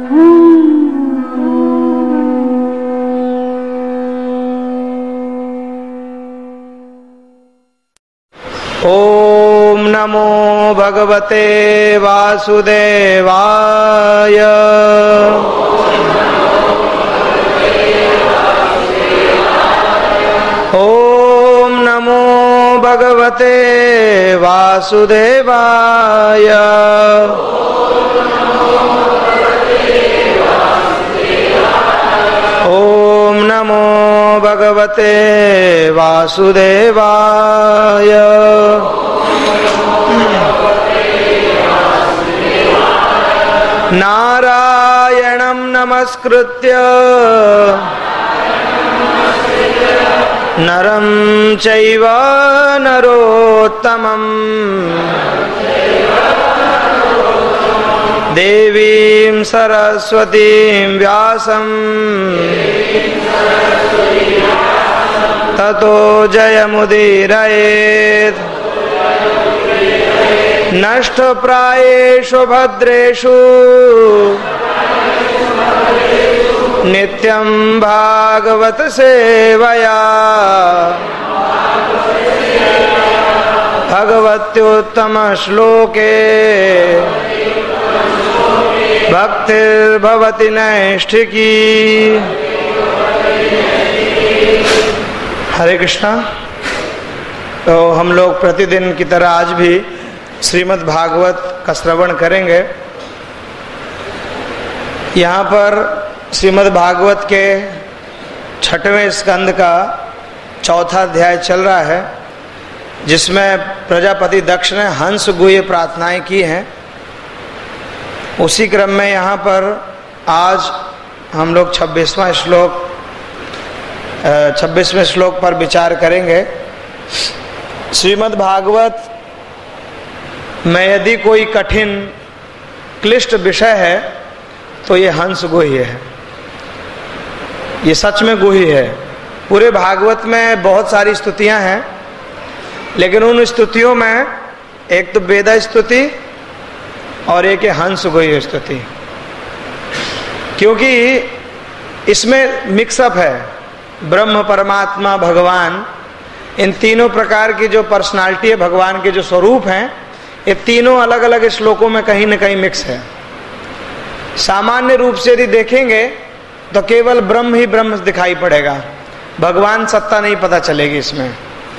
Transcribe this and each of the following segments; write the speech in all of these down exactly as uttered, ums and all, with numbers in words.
ओम नमो भगवते वासुदेवाय। ओम नमो भगवते वासुदेवाय। ओम नमो भगवते वासुदेवाय। नारायणं नमस्कृत्य नरं चैव नरोत्तमम् देवीं सरस्वतीं व्यासं ततो जयमुदीरयेत्। नष्टप्रायेषु भद्रेषु नित्यं भागवत सेवया भगवत्युत्तम श्लोके भक्तिर्भवति नैष्ठिकी। हरे कृष्णा। तो हम लोग प्रतिदिन की तरह आज भी श्रीमद् भागवत का श्रवण करेंगे। यहाँ पर श्रीमद् भागवत के छठवें स्कंद का चौथा अध्याय चल रहा है, जिसमें प्रजापति दक्ष ने हंस गुह्य प्रार्थनाएं की हैं। उसी क्रम में यहाँ पर आज हम लोग छब्बीसवां श्लोक छब्बीसवें श्लोक पर विचार करेंगे। श्रीमद् भागवत में यदि कोई कठिन क्लिष्ट विषय है तो ये हंस गुह्य है। ये सच में गुह्य है। पूरे भागवत में बहुत सारी स्तुतियां हैं, लेकिन उन स्तुतियों में एक तो वेद स्तुति और एक है हंस गुह्य स्तुति, क्योंकि इसमें मिक्सअप है। ब्रह्म, परमात्मा, भगवान, इन तीनों प्रकार की जो पर्सनालिटी है, भगवान के जो स्वरूप हैं, ये तीनों अलग अलग श्लोकों में कहीं न कहीं मिक्स है। सामान्य रूप से यदि देखेंगे तो केवल ब्रह्म ही ब्रह्म दिखाई पड़ेगा, भगवान सत्ता नहीं पता चलेगी इसमें।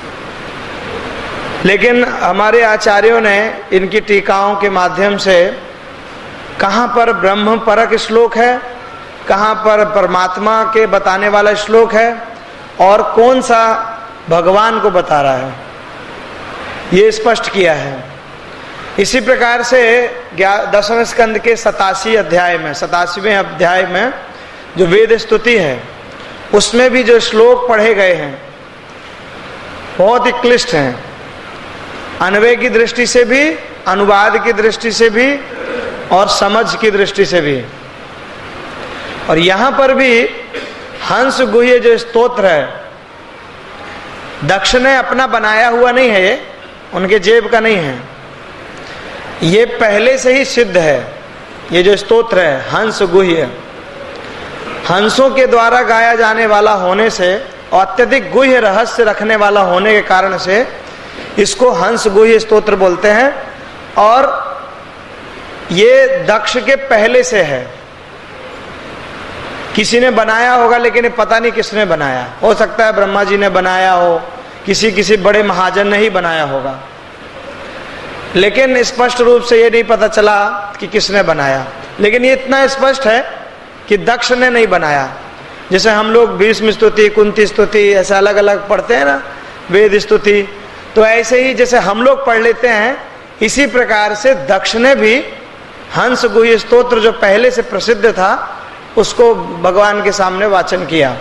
लेकिन हमारे आचार्यों ने इनकी टीकाओं के माध्यम से कहाँ पर ब्रह्म परक श्लोक है, कहाँ पर परमात्मा के बताने वाला श्लोक है, और कौन सा भगवान को बता रहा है, ये स्पष्ट किया है। इसी प्रकार से दसवें स्कंद के सतासी अध्याय में सतासीवें अध्याय में जो वेद स्तुति है, उसमें भी जो श्लोक पढ़े गए हैं बहुत ही क्लिष्ट हैं, अन्वय की दृष्टि से भी, अनुवाद की दृष्टि से भी और समझ की दृष्टि से भी। और यहाँ पर भी हंस गुह्य जो स्तोत्र है, दक्ष ने अपना बनाया हुआ नहीं है, ये उनके जेब का नहीं है, ये पहले से ही सिद्ध है। ये जो स्तोत्र है हंस गुह्य, हंसों के द्वारा गाया जाने वाला होने से और अत्यधिक गुह्य रहस्य रखने वाला होने के कारण से इसको हंस गुह्य स्तोत्र बोलते हैं। और ये दक्ष के पहले से है, किसी ने बनाया होगा, लेकिन ये पता नहीं किसने बनाया। हो सकता है ब्रह्मा जी ने बनाया हो, किसी किसी बड़े महाजन ने ही बनाया होगा, लेकिन स्पष्ट रूप से ये नहीं पता चला कि किसने बनाया। लेकिन ये इतना स्पष्ट है कि दक्ष ने नहीं बनाया। जैसे हम लोग भीष्म स्तुति, कुंती स्तुति ऐसे अलग अलग पढ़ते हैं ना, वेद स्तुति, तो ऐसे ही जैसे हम लोग पढ़ लेते हैं, इसी प्रकार से दक्ष ने भी हंस गुह्य स्तोत्र जो पहले से प्रसिद्ध था उसको भगवान के सामने वाचन किया।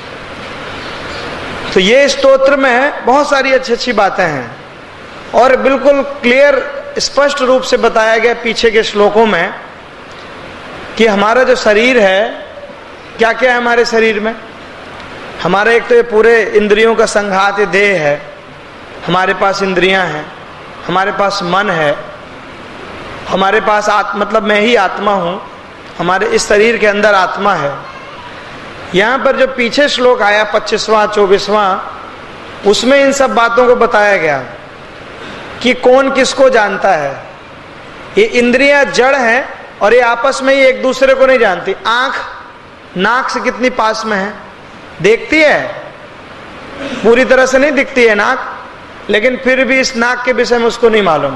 तो ये स्तोत्र में बहुत सारी अच्छी अच्छी बातें हैं और बिल्कुल क्लियर स्पष्ट रूप से बताया गया पीछे के श्लोकों में कि हमारा जो शरीर है, क्या क्या है हमारे शरीर में। हमारा एक तो ये पूरे इंद्रियों का संघात ये देह है, हमारे पास इंद्रियां हैं, हमारे पास मन है, हमारे पास आत्मा, मतलब मैं ही आत्मा हूँ, हमारे इस शरीर के अंदर आत्मा है। यहाँ पर जो पीछे श्लोक आया पच्चीसवां चौबीसवां, उसमें इन सब बातों को बताया गया कि कौन किसको जानता है। ये इंद्रियां जड़ हैं और ये आपस में ही एक दूसरे को नहीं जानती। आंख नाक से कितनी पास में है, देखती है, पूरी तरह से नहीं दिखती है नाक, लेकिन फिर भी इस नाक के विषय में उसको नहीं मालूम।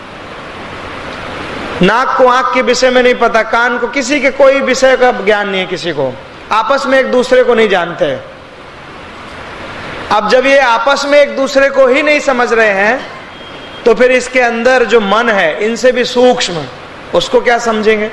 नाक को आंख के विषय में नहीं पता, कान को, किसी के कोई विषय का ज्ञान नहीं है किसी को, आपस में एक दूसरे को नहीं जानते। अब जब ये आपस में एक दूसरे को ही नहीं समझ रहे हैं, तो फिर इसके अंदर जो मन है इनसे भी सूक्ष्म, उसको क्या समझेंगे।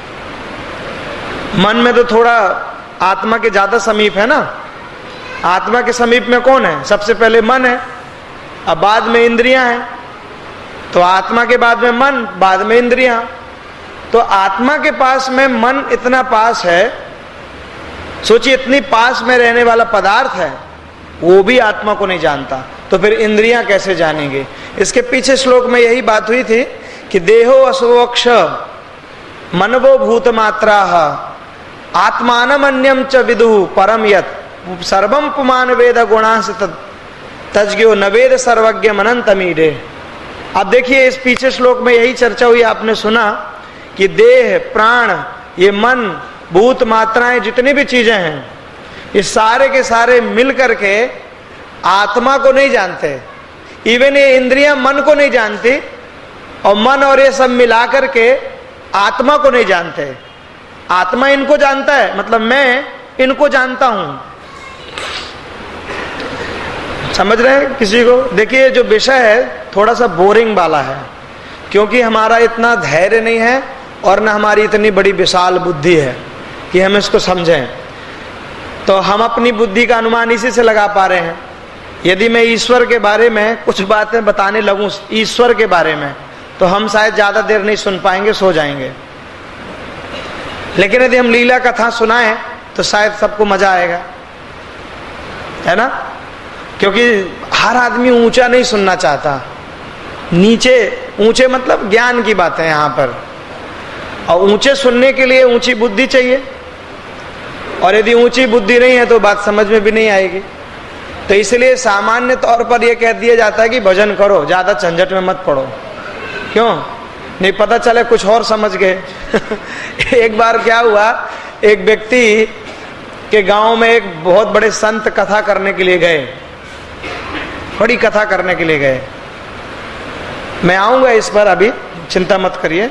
मन में तो थोड़ा आत्मा के ज्यादा समीप है ना। आत्मा के समीप में कौन है? सबसे पहले मन है, अब बाद में इंद्रियां हैं। तो आत्मा के बाद में मन, बाद में इंद्रियां। तो आत्मा के पास में मन इतना पास है, सोचिए इतनी पास में रहने वाला पदार्थ है, वो भी आत्मा को नहीं जानता, तो फिर इंद्रियां कैसे जानेंगे। इसके पीछे श्लोक में यही बात हुई थी कि देहो असुवक्ष मनवो भूत मात्रा आत्मानमन्यम च विदुः परम यत् सर्वम पुमान वेद गुणांस तज्ञो न वेद सर्वज्ञ मनंतमीडे। अब देखिए इस पीछे श्लोक में यही चर्चा हुई, आपने सुना कि देह, प्राण, ये मन, भूत मात्राएं, जितनी भी चीजें हैं, ये सारे के सारे मिल करके आत्मा को नहीं जानते। इवन ये इंद्रियां मन को नहीं जानती, और मन और ये सब मिला करके आत्मा को नहीं जानते। आत्मा इनको जानता है, मतलब मैं इनको जानता हूं। समझ रहे हैं किसी को? देखिए जो विषय है थोड़ा सा बोरिंग वाला है, क्योंकि हमारा इतना धैर्य नहीं है और न हमारी इतनी बड़ी विशाल बुद्धि है कि हम इसको समझें। तो हम अपनी बुद्धि का अनुमान इसी से लगा पा रहे हैं। यदि मैं ईश्वर के बारे में कुछ बातें बताने लगूं, ईश्वर के बारे में, तो हम शायद ज्यादा देर नहीं सुन पाएंगे, सो जाएंगे। लेकिन यदि हम लीला कथा सुनाएं तो शायद सबको मजा आएगा, है ना। क्योंकि हर आदमी ऊंचा नहीं सुनना चाहता, नीचे, ऊंचे मतलब ज्ञान की बात है यहाँ पर। और ऊंचे सुनने के लिए ऊंची बुद्धि चाहिए, और यदि ऊंची बुद्धि नहीं है तो बात समझ में भी नहीं आएगी। तो इसलिए सामान्य तौर पर यह कह दिया जाता है कि भजन करो, ज्यादा झंझट में मत पड़ो। क्यों? नहीं पता चले कुछ और समझ गए। एक बार क्या हुआ, एक व्यक्ति के गांव में एक बहुत बड़े संत कथा करने के लिए गए, बड़ी कथा करने के लिए गए। मैं आऊंगा इस पर, अभी चिंता मत करिए।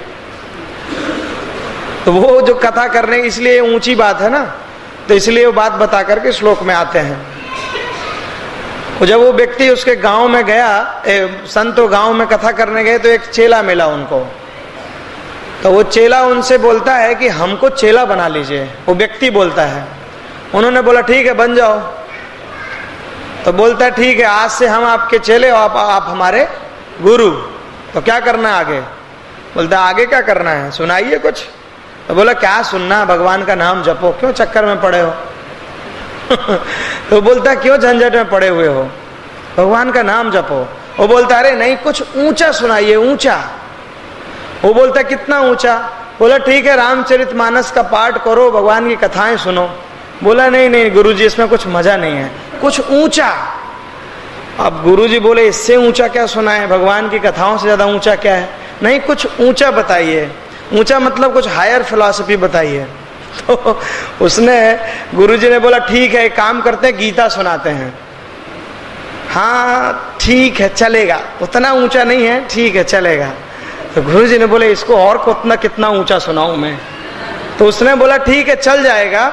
तो वो जो कथा करने, इसलिए ऊंची बात है ना, तो इसलिए वो बात बता करके श्लोक में आते हैं। वो जब वो व्यक्ति उसके गांव में गया, संत गांव में कथा करने गए, तो एक चेला मिला उनको। तो वो चेला उनसे बोलता है कि हमको चेला बना लीजिए। वो व्यक्ति बोलता है। उन्होंने बोला ठीक है बन जाओ। तो बोलता है ठीक है, आज से हम आपके चेले और आप, आप हमारे गुरु। तो क्या करना है आगे? बोलता है आगे क्या करना है, सुनाइए कुछ। तो बोला क्या सुनना, भगवान का नाम जपो, क्यों चक्कर में पड़े हो। तो बोलता क्यों झंझट में पड़े हुए हो, भगवान का नाम जपो। वो बोलता अरे नहीं, कुछ ऊंचा सुनाइए, ऊंचा। वो बोलता कितना ऊंचा? बोला ठीक है रामचरितमानस का पाठ करो, भगवान की कथाएं सुनो। बोला नहीं नहीं गुरुजी, इसमें कुछ मजा नहीं है, कुछ ऊंचा। अब गुरुजी बोले इससे ऊंचा क्या सुनाए, भगवान की कथाओं से ज्यादा ऊंचा क्या है? नहीं कुछ ऊंचा बताइए। ऊंचा मतलब कुछ हायर फिलॉसफी बताइए। तो उसने, गुरुजी ने बोला ठीक है एक काम करते हैं, गीता सुनाते हैं। हाँ ठीक है चलेगा, उतना ऊंचा नहीं है, ठीक है चलेगा। तो गुरुजी ने बोले इसको और कितना कितना ऊंचा सुनाऊं मैं? तो उसने बोला ठीक है चल जाएगा।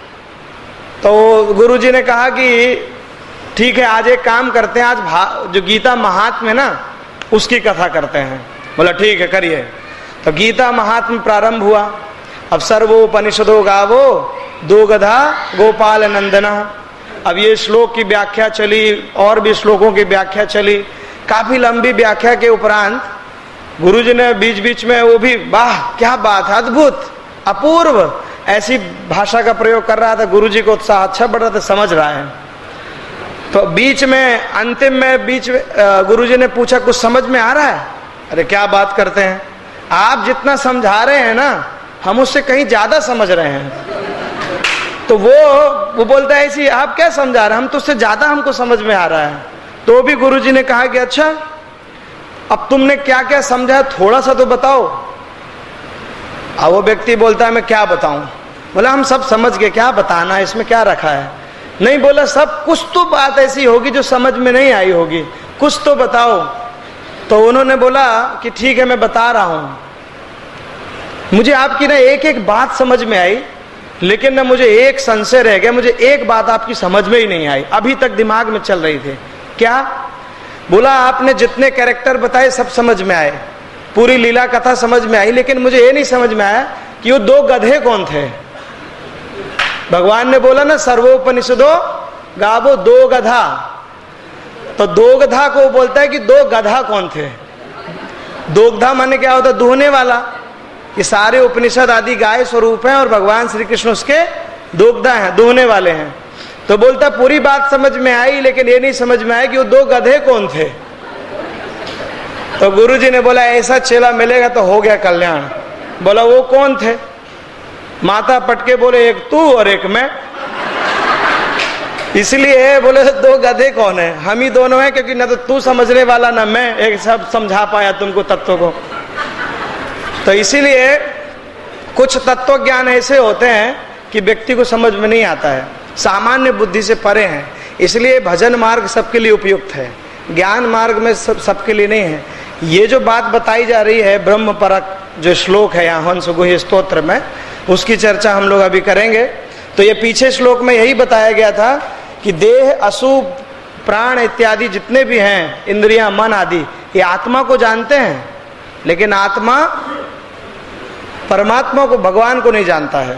तो गुरुजी ने कहा कि ठीक है आज एक काम करते हैं, आज जो गीता महात्म्य है ना उसकी कथा करते हैं। बोला ठीक है करिए। तो गीता महात्म्य प्रारंभ हुआ। अब सर्वोपनिषदो गावो दो गधा गोपाल नंदना। अब ये श्लोक की व्याख्या चली, और भी श्लोकों की व्याख्या चली। काफी लंबी व्याख्या के उपरांत गुरुजी ने बीच बीच में वो भी, वाह क्या बात है, अद्भुत, अपूर्व, ऐसी भाषा का प्रयोग कर रहा था। गुरुजी को उत्साह अच्छा बढ़ रहा था, समझ रहा है। तो बीच में, अंतिम में, बीच में गुरुजी ने पूछा कुछ समझ में आ रहा है? अरे क्या बात करते हैं आप, जितना समझा रहे हैं ना हम उससे कहीं ज्यादा समझ रहे हैं। तो वो वो बोलता है ऐसी आप क्या समझा रहे हैं, हम तो उससे ज्यादा हमको समझ में आ रहा है। तो भी गुरुजी ने कहा कि अच्छा अब तुमने क्या क्या समझा है थोड़ा सा तो बताओ। अब वो व्यक्ति बोलता है मैं क्या बताऊं। बोला हम सब समझ गए, क्या बताना है, इसमें क्या रखा है। नहीं, बोला सब कुछ तो बात ऐसी होगी जो समझ में नहीं आई होगी, कुछ तो बताओ। तो उन्होंने बोला कि ठीक है मैं बता रहा हूं। मुझे आपकी ना एक एक बात समझ में आई, लेकिन ना मुझे एक संशय रह गया, मुझे एक बात आपकी समझ में ही नहीं आई, अभी तक दिमाग में चल रही थी। क्या? बोला आपने जितने कैरेक्टर बताए सब समझ में आए, पूरी लीला कथा समझ में आई, लेकिन मुझे ये नहीं समझ में आया कि वो दो गधे कौन थे। भगवान ने बोला ना सर्वोपनिषदो गावो दो गधा, तो दो गधा को बोलता है कि दो गधा कौन थे। दोगधा माने क्या होता है? दुहने वाला। ये सारे उपनिषद आदि गाय स्वरूप हैं और भगवान श्री कृष्ण उसके दोगधा हैं, दुहने वाले हैं। तो बोलता पूरी बात समझ में आई, लेकिन ये नहीं समझ में आया कि वो दो गधे कौन थे। तो गुरुजी ने बोला ऐसा चेला मिलेगा तो हो गया कल्याण। बोला वो कौन थे? माता पटके बोले एक तू और एक मैं। इसलिए बोले दो गधे कौन है? हम ही दोनों हैं, क्योंकि ना तो तू समझने वाला ना मैं एक सब समझा पाया तुमको तत्व को। तो इसीलिए कुछ तत्व ज्ञान ऐसे होते हैं कि व्यक्ति को समझ में नहीं आता है, सामान्य बुद्धि से परे हैं। इसलिए भजन मार्ग सबके लिए उपयुक्त है, ज्ञान मार्ग में सब सबके लिए नहीं है। ये जो बात बताई जा रही है ब्रह्म परक जो श्लोक है यहाँ हंस गुह्य स्तोत्र में, उसकी चर्चा हम लोग अभी करेंगे। तो ये पीछे श्लोक में यही बताया गया था कि देह, अशुभ, प्राण इत्यादि जितने भी हैं, इंद्रियां, मन आदि, ये आत्मा को जानते हैं, लेकिन आत्मा परमात्मा को, भगवान को नहीं जानता है,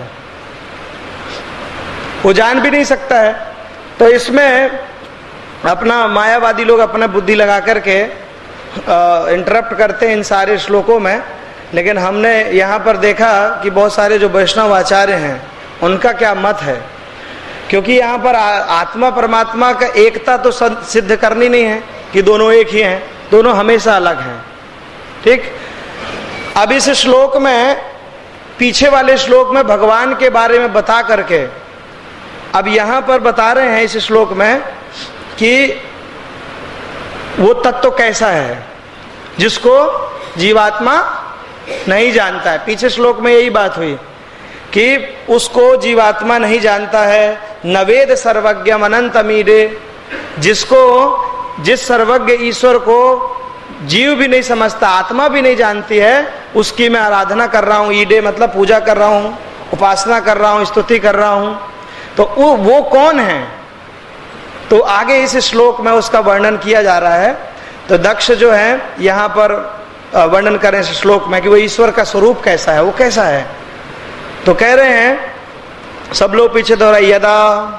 वो जान भी नहीं सकता है। तो इसमें अपना मायावादी लोग अपना बुद्धि लगा करके इंटरप्ट करते हैं इन सारे श्लोकों में, लेकिन हमने यहाँ पर देखा कि बहुत सारे जो वैष्णव आचार्य हैं उनका क्या मत है। क्योंकि यहाँ पर आत्मा परमात्मा का एकता तो सिद्ध करनी नहीं है कि दोनों एक ही हैं, दोनों हमेशा अलग हैं। ठीक, अब इस श्लोक में, पीछे वाले श्लोक में भगवान के बारे में बता करके अब यहाँ पर बता रहे हैं इस श्लोक में कि वो तत्व कैसा है जिसको जीवात्मा नहीं जानता है। पीछे श्लोक में यही बात हुई कि उसको जीवात्मा नहीं जानता है। नवेद सर्वज्ञम अनंतमीडे, जिसको, जिस सर्वज्ञ ईश्वर को जीव भी नहीं समझता, आत्मा भी नहीं जानती है, उसकी मैं आराधना कर रहा हूँ। ईडे मतलब पूजा कर रहा हूँ, उपासना कर रहा हूँ, स्तुति कर रहा हूँ। तो वो वो कौन है? तो आगे इस श्लोक में उसका वर्णन किया जा रहा है। तो दक्ष जो है यहाँ पर वर्णन करें इस श्लोक में कि वो ईश्वर का स्वरूप कैसा है, वो कैसा है। तो कह रहे हैं, सब लोग पीछे दोहरा, यदा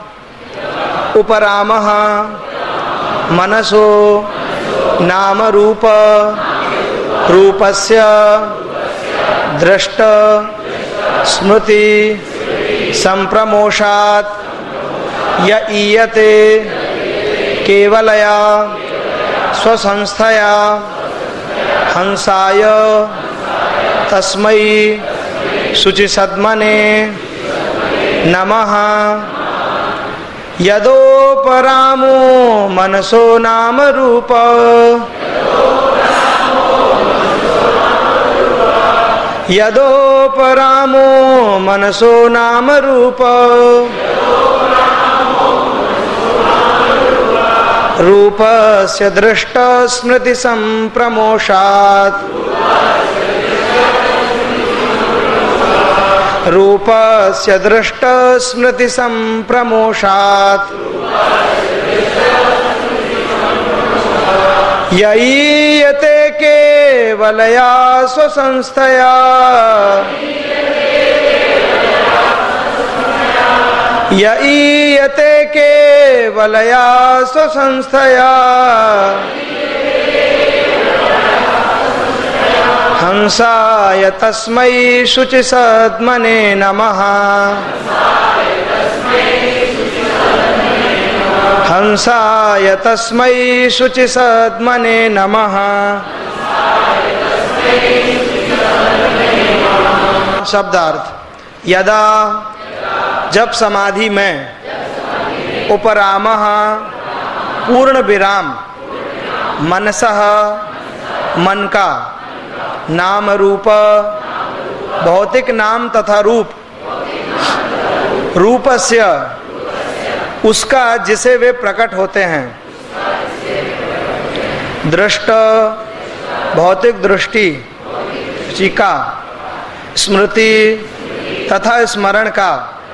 उपरामः मनसो नाम रूप रूपस्य दृष्ट स्मृति संप्रमोषात् य ईयते केवलया स्वसंस्थया हंसाय तस्मै शुचिसद्मने नमः। यदोपरामो मनसो नाम रूप यदोपरामो मनसो नाम रूप रूपस्य दृष्ट स्मृति संप्रमोषात् रूपस्य दृष्ट स्मृति संप्रमोषात् यईयते केवलया स्वसंस्थया यईयते केवलया स्वसंस्थया हंसाय तस्मै शुचिसद्मने नमः। हंसाय तस्मै शुचिसद्मने नमः। शब्दार्थ, यदा जब समाधि में, उपरामः पूर्ण विराम, मनसः मन का, नाम रूप भौतिक नाम तथा रूप, रूपस्य उसका जिसे वे प्रकट होते हैं, दृष्ट भौतिक दृष्टि, चिका स्मृति तथा स्मरण का,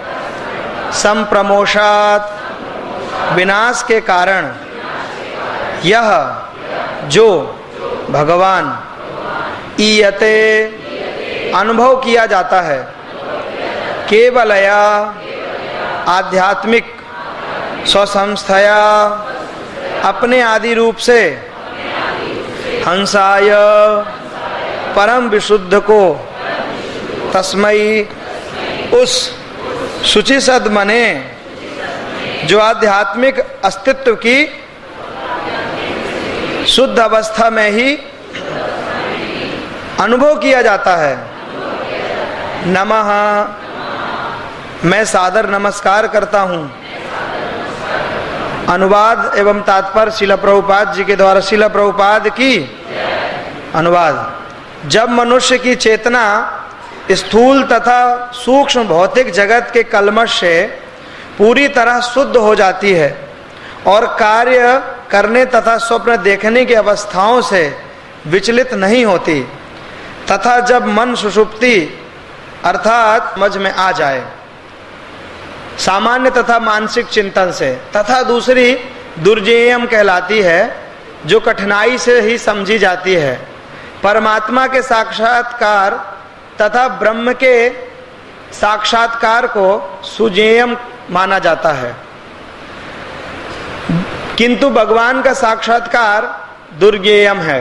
संप्रमोषात विनाश के कारण, यह जो भगवान ईयते अनुभव किया जाता है, केवलया आध्यात्मिक स्वसंस्थया अपने आदि रूप से, हंसाय परम विशुद्ध को, तस्मई उस शुचि सद्मने जो आध्यात्मिक अस्तित्व की शुद्ध अवस्था में ही अनुभव किया जाता है, नमः मैं सादर नमस्कार करता हूँ। अनुवाद एवं तात्पर्य श्रील प्रभुपाद जी के द्वारा। श्रील प्रभुपाद की अनुवाद। जब मनुष्य की चेतना स्थूल तथा सूक्ष्म भौतिक जगत के कल्मश से पूरी तरह शुद्ध हो जाती है और कार्य करने तथा स्वप्न देखने की अवस्थाओं से विचलित नहीं होती, तथा जब मन सुषुप्ति अर्थात समझ में आ जाए सामान्य तथा मानसिक चिंतन से, तथा दूसरी दुर्जेयम कहलाती है जो कठिनाई से ही समझी जाती है, परमात्मा के साक्षात्कार तथा ब्रह्म के साक्षात्कार को सुजेयम माना जाता है, किंतु भगवान का साक्षात्कार दुर्गेयम है।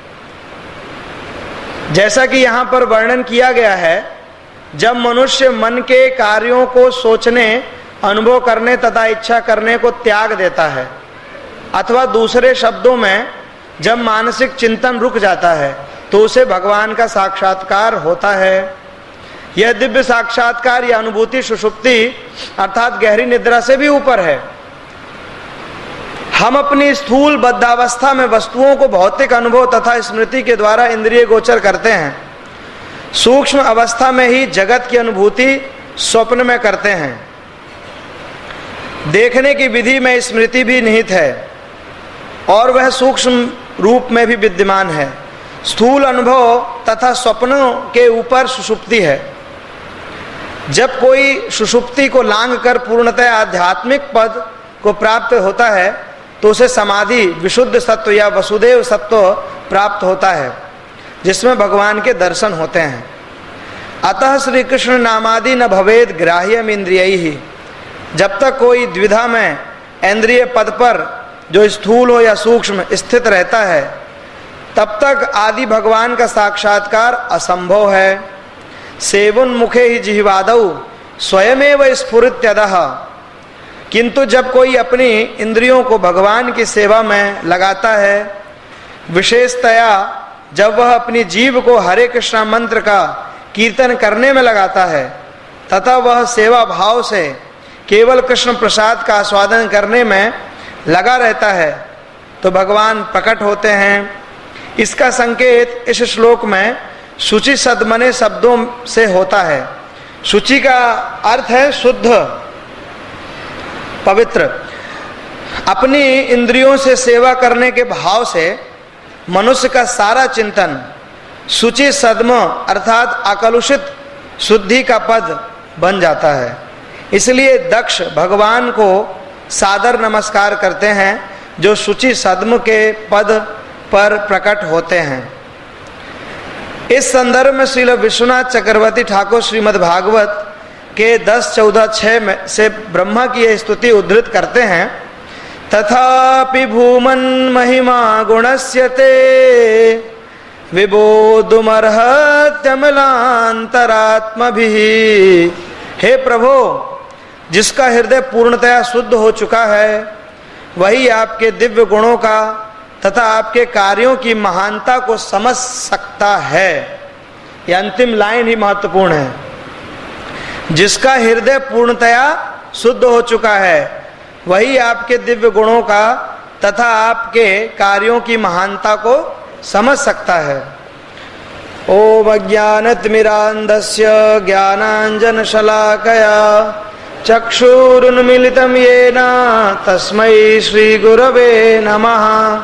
जैसा कि यहाँ पर वर्णन किया गया है, जब मनुष्य मन के कार्यों को सोचने, अनुभव करने तथा इच्छा करने को त्याग देता है, अथवा दूसरे शब्दों में जब मानसिक चिंतन रुक जाता है, तो उसे भगवान का साक्षात्कार होता है। यह दिव्य साक्षात्कार या अनुभूति सुषुप्ति अर्थात गहरी निद्रा से भी ऊपर है। हम अपनी स्थूल बद्धावस्था में वस्तुओं को भौतिक अनुभव तथा स्मृति के द्वारा इंद्रिय गोचर करते हैं। सूक्ष्म अवस्था में ही जगत की अनुभूति स्वप्न में करते हैं। देखने की विधि में स्मृति भी निहित है और वह सूक्ष्म रूप में भी विद्यमान है। स्थूल अनुभव तथा स्वप्नों के ऊपर सुषुप्ति है। जब कोई सुषुप्ति को लांघ कर पूर्णतः आध्यात्मिक पद को प्राप्त होता है, तो उसे समाधि विशुद्ध सत्व या वसुदेव सत्व प्राप्त होता है, जिसमें भगवान के दर्शन होते हैं। अतः श्री कृष्ण नामादि न भवेद ग्राह्यम इंद्रियैहि ही। जब तक कोई द्विधा में इंद्रिय पद पर जो स्थूल हो या सूक्ष्म स्थित रहता है, तब तक आदि भगवान का साक्षात्कार असंभव है। सेवन मुखे ही जिह्वादौ स्वयमेव स्फुरित्यदः। किंतु जब कोई अपनी इंद्रियों को भगवान की सेवा में लगाता है, विशेषतया जब वह अपनी जीव को हरे कृष्णा मंत्र का कीर्तन करने में लगाता है, तथा वह सेवा भाव से केवल कृष्ण प्रसाद का आस्वादन करने में लगा रहता है, तो भगवान प्रकट होते हैं। इसका संकेत इस श्लोक में शुचि सद्मने शब्दों से होता है। शुचि का अर्थ है शुद्ध, पवित्र। अपनी इंद्रियों से सेवा करने के भाव से मनुष्य का सारा चिंतन शुचि सद्म अर्थात अकलुषित शुद्धि का पद बन जाता है। इसलिए दक्ष भगवान को सादर नमस्कार करते हैं, जो शुचि सद्म के पद पर प्रकट होते हैं। इस संदर्भ में श्रील विश्वनाथ चक्रवर्ती ठाकुर श्रीमद् भागवत के दस चौदह छह में से ब्रह्मा की यह स्तुति उद्धृत करते हैं। तथापि भूमन महिमा गुणस्य ते विबोधुमर्हत्यमलांतरात्मभिः। हे प्रभो, जिसका हृदय पूर्णतया शुद्ध हो चुका है, वही आपके दिव्य गुणों का तथा आपके कार्यों की महानता को समझ सकता है। यह अंतिम लाइन ही महत्वपूर्ण है। जिसका हृदय पूर्णतया शुद्ध हो चुका है वही आपके दिव्य गुणों का तथा आपके कार्यों की महानता को समझ सकता है। ओम अज्ञानतिमिरान्धस्य ज्ञानाञ्जनशलाकया चक्षुरुन्मीलितं येन तस्मै श्रीगुरवे नमः।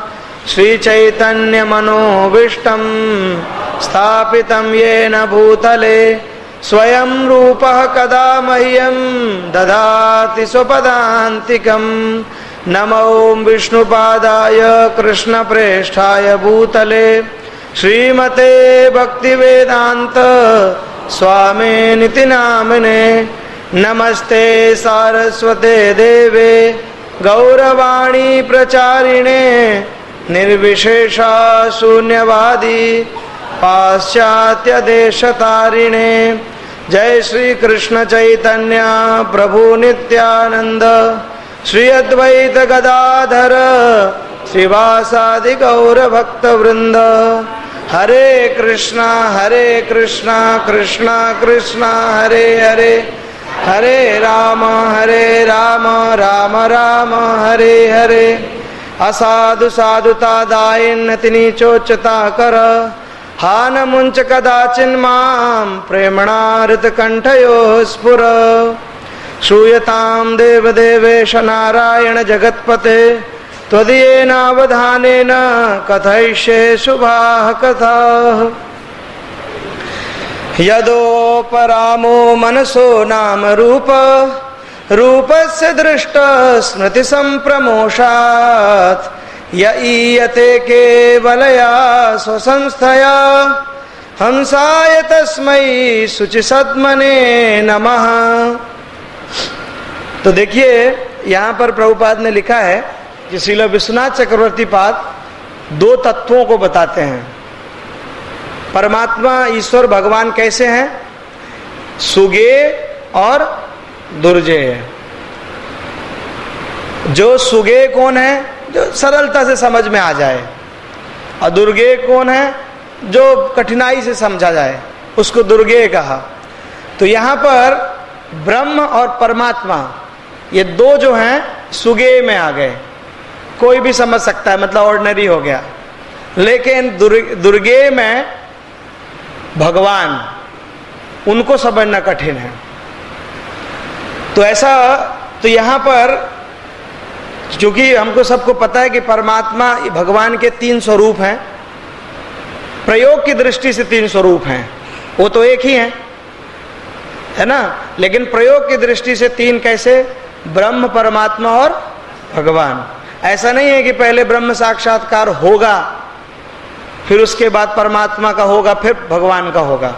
श्रीचैतन्यमनोभीष्टं स्थापितं येन भूतले स्वयं रूपः कदा मह्यं ददाति स्वपदान्तिकं। नमो विष्णुपादाय कृष्णप्रेष्ठाय भूतले श्रीमते भक्तिवेदांत स्वामिनिति नामिने। नमस्ते सारस्वते देवे गौरवाणी प्रचारिणे निर्विशेषा शून्यवादी पाश्चात्य देशतारिणे। जय श्री कृष्ण चैतन्य प्रभु नित्यानंद श्री अद्वैत गदाधर श्रीवासादि गौर भक्त वृंद। हरे कृष्णा हरे कृष्णा कृष्णा कृष्णा हरे हरे हरे राम हरे राम राम राम हरे हरे। असाधु साधुता दायिन्नति नीचोच्चता कर हान मुंच कदाचिन् मां प्रेमणार्थ कंठयो स्फुर। श्रूयतां देव देवेश नारायण जगत्पते त्वदीयेनावधानेन कथयिष्ये शुभाः कथाः। यदोपरामो मनसो नाम रूप रूपस्य दृष्ट स्मृति संप्रमोषात् य ईयते केवलया स्वसंस्थया हंसाय तस्मै शुचि सद्मने नमः। तो देखिए यहाँ पर प्रभुपाद ने लिखा है कि श्रील विश्वनाथ चक्रवर्ती पाद दो तत्वों को बताते हैं। परमात्मा ईश्वर भगवान कैसे हैं? सुगेय और दुर्जेय। जो सुगेय कौन है? जो सरलता से समझ में आ जाए। और दुर्गेय कौन है? जो कठिनाई से समझा जाए, उसको दुर्गेय कहा। तो यहाँ पर ब्रह्म और परमात्मा ये दो जो हैं सुगेय में आ गए। कोई भी समझ सकता है, मतलब ऑर्डिनरी हो गया। लेकिन दुर्गेय में भगवान, उनको समझना कठिन है। तो ऐसा, तो यहाँ पर क्योंकि हमको सबको पता है कि परमात्मा भगवान के तीन स्वरूप हैं, प्रयोग की दृष्टि से तीन स्वरूप हैं, वो तो एक ही हैं, है ना। लेकिन प्रयोग की दृष्टि से तीन कैसे? ब्रह्म, परमात्मा और भगवान। ऐसा नहीं है कि पहले ब्रह्म साक्षात्कार होगा, फिर उसके बाद परमात्मा का होगा, फिर भगवान का होगा।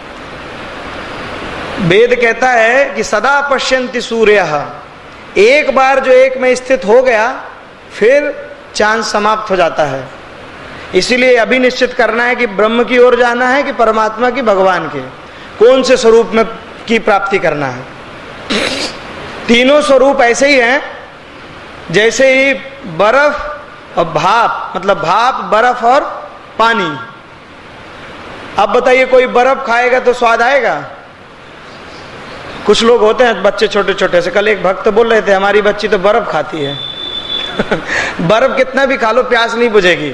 वेद कहता है कि सदा पश्यन्ति सूर्यः, एक बार जो एक में स्थित हो गया फिर चांद समाप्त हो जाता है। इसीलिए अभी निश्चित करना है कि ब्रह्म की ओर जाना है कि परमात्मा की, भगवान के, कौन से स्वरूप में की प्राप्ति करना है। तीनों स्वरूप ऐसे ही हैं जैसे ही बर्फ और भाप, मतलब भाप, बर्फ और पानी। अब बताइए कोई बर्फ खाएगा तो स्वाद आएगा? कुछ लोग होते हैं बच्चे छोटे छोटे से, कल एक भक्त बोल रहे थे हमारी बच्ची तो बर्फ खाती है। बर्फ कितना भी खा लो प्यास नहीं बुझेगी।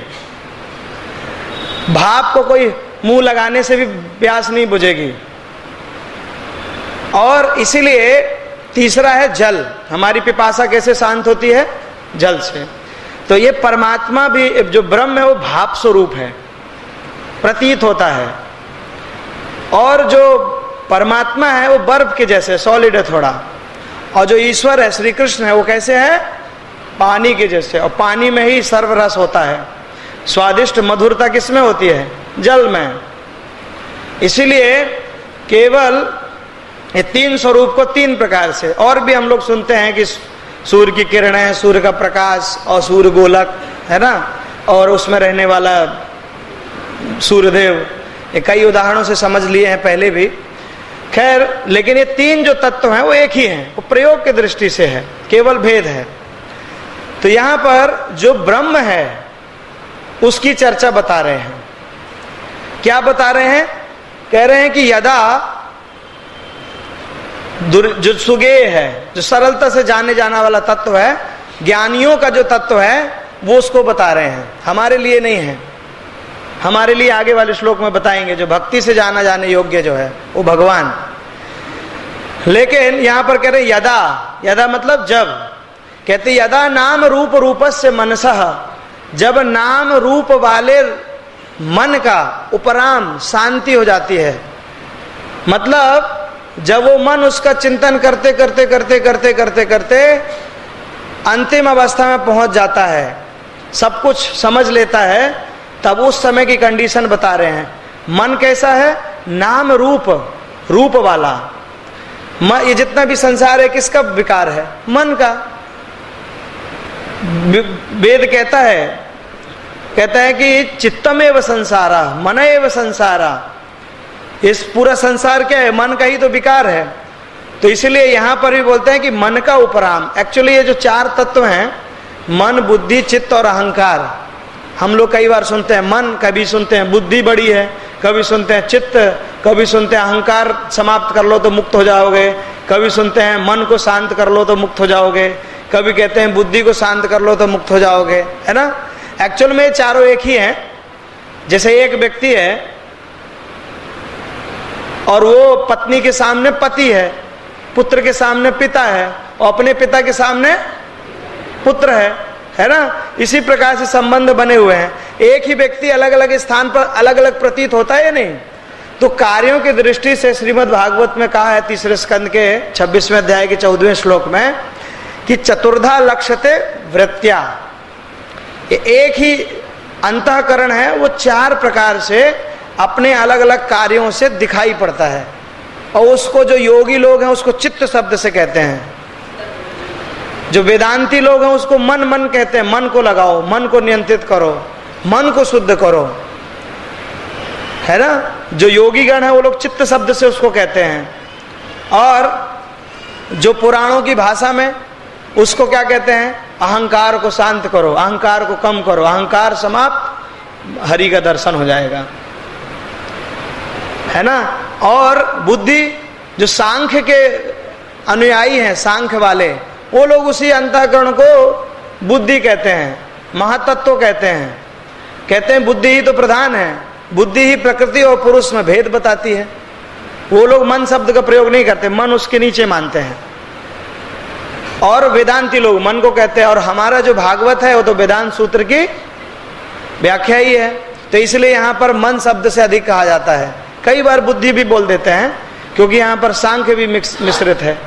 भाप को कोई मुंह लगाने से भी प्यास नहीं बुझेगी। और इसीलिए तीसरा है जल। हमारी पिपासा कैसे शांत होती है? जल से। तो ये परमात्मा भी, जो ब्रह्म है वो भाप स्वरूप है, प्रतीत होता है। और जो परमात्मा है वो बर्फ के जैसे सॉलिड है थोड़ा। और जो ईश्वर है, श्री कृष्ण है, वो कैसे है? पानी के जैसे। और पानी में ही सर्वरस होता है। स्वादिष्ट मधुरता किसमें होती है? जल में। इसीलिए केवल ये तीन स्वरूप को तीन प्रकार से, और भी हम लोग सुनते हैं कि सूर्य की किरणें, सूर्य का प्रकाश और सूर्य गोलक, है ना, और उसमें रहने वाला सूर्यदेव, ये कई उदाहरणों से समझ लिए हैं पहले भी। खैर, लेकिन ये तीन जो तत्व हैं वो एक ही हैं, वो प्रयोग की दृष्टि से है, केवल भेद है। तो यहाँ पर जो ब्रह्म है उसकी चर्चा बता रहे हैं। क्या बता रहे हैं? कह रहे हैं कि यदा जो सुगेय है, जो सरलता से जाने जाना वाला तत्व है, ज्ञानियों का जो तत्व है वो उसको बता रहे हैं, हमारे लिए नहीं है। हमारे लिए आगे वाले श्लोक में बताएंगे जो भक्ति से जाना जाने योग्य जो है वो भगवान। लेकिन यहां पर कह रहे यदा, यदा मतलब जब, कहते यदा नाम रूप रूपस्य मनसः, जब नाम रूप वाले मन का उपराम शांति हो जाती है, मतलब जब वो मन उसका चिंतन करते करते करते करते करते करते अंतिम अवस्था में पहुंच जाता है, सब कुछ समझ लेता है, तब उस समय की कंडीशन बता रहे हैं। मन कैसा है? नाम रूप, रूप वाला। ये जितना भी संसार है किसका विकार है? मन का। वेद कहता है, कहता है कि चित्तमेव संसारा, मन एव संसारा। इस पूरा संसार क्या है? मन का ही तो विकार है। तो इसलिए यहां पर भी बोलते हैं कि मन का उपराम। एक्चुअली ये जो चार तत्व हैं, मन, बुद्धि, चित्त और अहंकार, हम लोग कई बार सुनते हैं मन, कभी सुनते हैं बुद्धि बड़ी है, कभी सुनते हैं चित्त, कभी सुनते हैं अहंकार समाप्त कर लो तो मुक्त हो जाओगे, कभी सुनते हैं मन को शांत कर लो तो मुक्त हो जाओगे, कभी कहते हैं बुद्धि को शांत कर लो तो मुक्त हो जाओगे, है ना। एक्चुअल में चारों एक ही हैं। जैसे एक व्यक्ति है और वो पत्नी के सामने पति है, पुत्र के सामने पिता है, और अपने पिता के सामने पुत्र है, है ना। इसी प्रकार से संबंध बने हुए हैं। एक ही व्यक्ति अलग अलग स्थान पर अलग अलग प्रतीत होता है या नहीं? तो कार्यों की दृष्टि से श्रीमद् भागवत में कहा है तीसरे स्कंद के छब्बीसवें अध्याय के चौदहवें श्लोक में कि चतुर्धा लक्ष्यते वृत्त्या। एक ही अंतःकरण है, वो चार प्रकार से अपने अलग अलग कार्यों से दिखाई पड़ता है, और उसको जो योगी लोग हैं उसको चित्त शब्द से कहते हैं। जो वेदांती लोग हैं उसको मन मन कहते हैं। मन को लगाओ, मन को नियंत्रित करो, मन को शुद्ध करो, है ना। जो योगी गण है वो लोग चित्त शब्द से उसको कहते हैं। और जो पुराणों की भाषा में उसको क्या कहते हैं? अहंकार को शांत करो, अहंकार को कम करो, अहंकार समाप्त, हरि का दर्शन हो जाएगा, है ना। और बुद्धि, जो सांख्य के अनुयायी हैं, सांख्य वाले, वो लोग उसी अंतःकरण को बुद्धि कहते हैं, महातत्व कहते हैं। कहते हैं बुद्धि ही तो प्रधान है, बुद्धि ही प्रकृति और पुरुष में भेद बताती है। वो लोग मन शब्द का प्रयोग नहीं करते, मन उसके नीचे मानते हैं। और वेदांती लोग मन को कहते हैं। और हमारा जो भागवत है वो तो वेदांत सूत्र की व्याख्या ही है, तो इसलिए यहाँ पर मन शब्द से अधिक कहा जाता है। कई बार बुद्धि भी बोल देते हैं, क्योंकि यहाँ पर सांख्य भी मिश्रित है।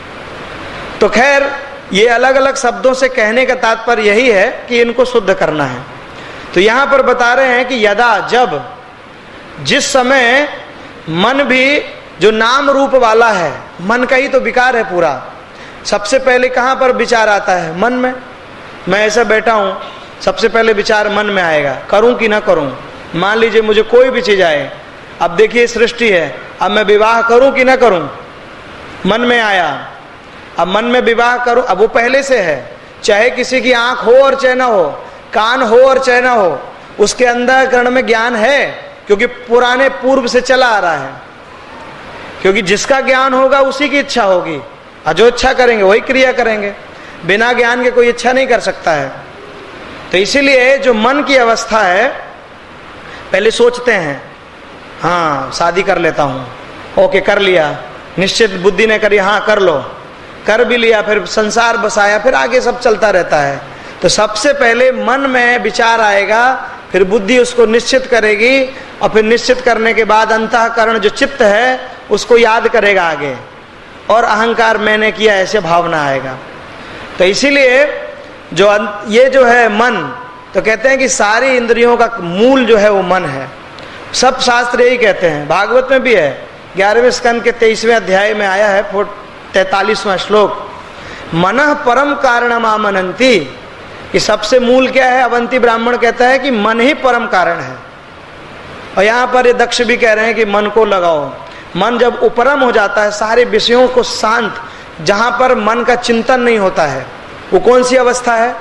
तो खैर, ये अलग अलग शब्दों से कहने का तात्पर्य यही है कि इनको शुद्ध करना है। तो यहां पर बता रहे हैं कि यदा, जब, जिस समय मन भी जो नाम रूप वाला है, मन का ही तो विकार है पूरा। सबसे पहले कहां पर विचार आता है? मन में। मैं ऐसा बैठा हूं, सबसे पहले विचार मन में आएगा, करूं कि ना करूं। मान लीजिए मुझे कोई भी चीज आए, अब देखिए सृष्टि है, अब मैं विवाह करूं कि ना करूं, मन में आया। अब मन में विवाह करूं, अब वो पहले से है, चाहे किसी की आंख हो और चाहे ना हो, कान हो और चाहे ना हो, उसके अंतःकरण में ज्ञान है, क्योंकि पुराने पूर्व से चला आ रहा है। क्योंकि जिसका ज्ञान होगा उसी की इच्छा होगी, और जो इच्छा करेंगे वही क्रिया करेंगे। बिना ज्ञान के कोई इच्छा नहीं कर सकता है। तो इसीलिए जो मन की अवस्था है, पहले सोचते हैं, हाँ शादी कर लेता हूं, ओके कर लिया, निश्चित बुद्धि ने करी, हाँ कर लो, कर भी लिया, फिर संसार बसाया, फिर आगे सब चलता रहता है। तो सबसे पहले मन में विचार आएगा, फिर बुद्धि उसको निश्चित करेगी, और फिर निश्चित करने के बाद अंतःकरण जो चित्त है उसको याद करेगा आगे, और अहंकार मैंने किया ऐसे भावना आएगा। तो इसीलिए जो ये जो है मन, तो कहते हैं कि सारी इंद्रियों का मूल जो है वो मन है। सब शास्त्र यही कहते हैं, भागवत में भी है, ग्यारहवें स्कंद के तेईसवें अध्याय में आया है तैतालीसवां श्लोक, मनः परम कारणम आमनंती, कि सबसे मूल क्या है? अवंती ब्राह्मण कहता है कि मन ही परम कारण है। और यहाँ पर ये दक्ष भी कह रहे हैं कि मन को लगाओ। मन जब उपरम हो जाता है, सारे विषयों को शांत, जहां पर मन का चिंतन नहीं होता है, वो कौन सी अवस्था है?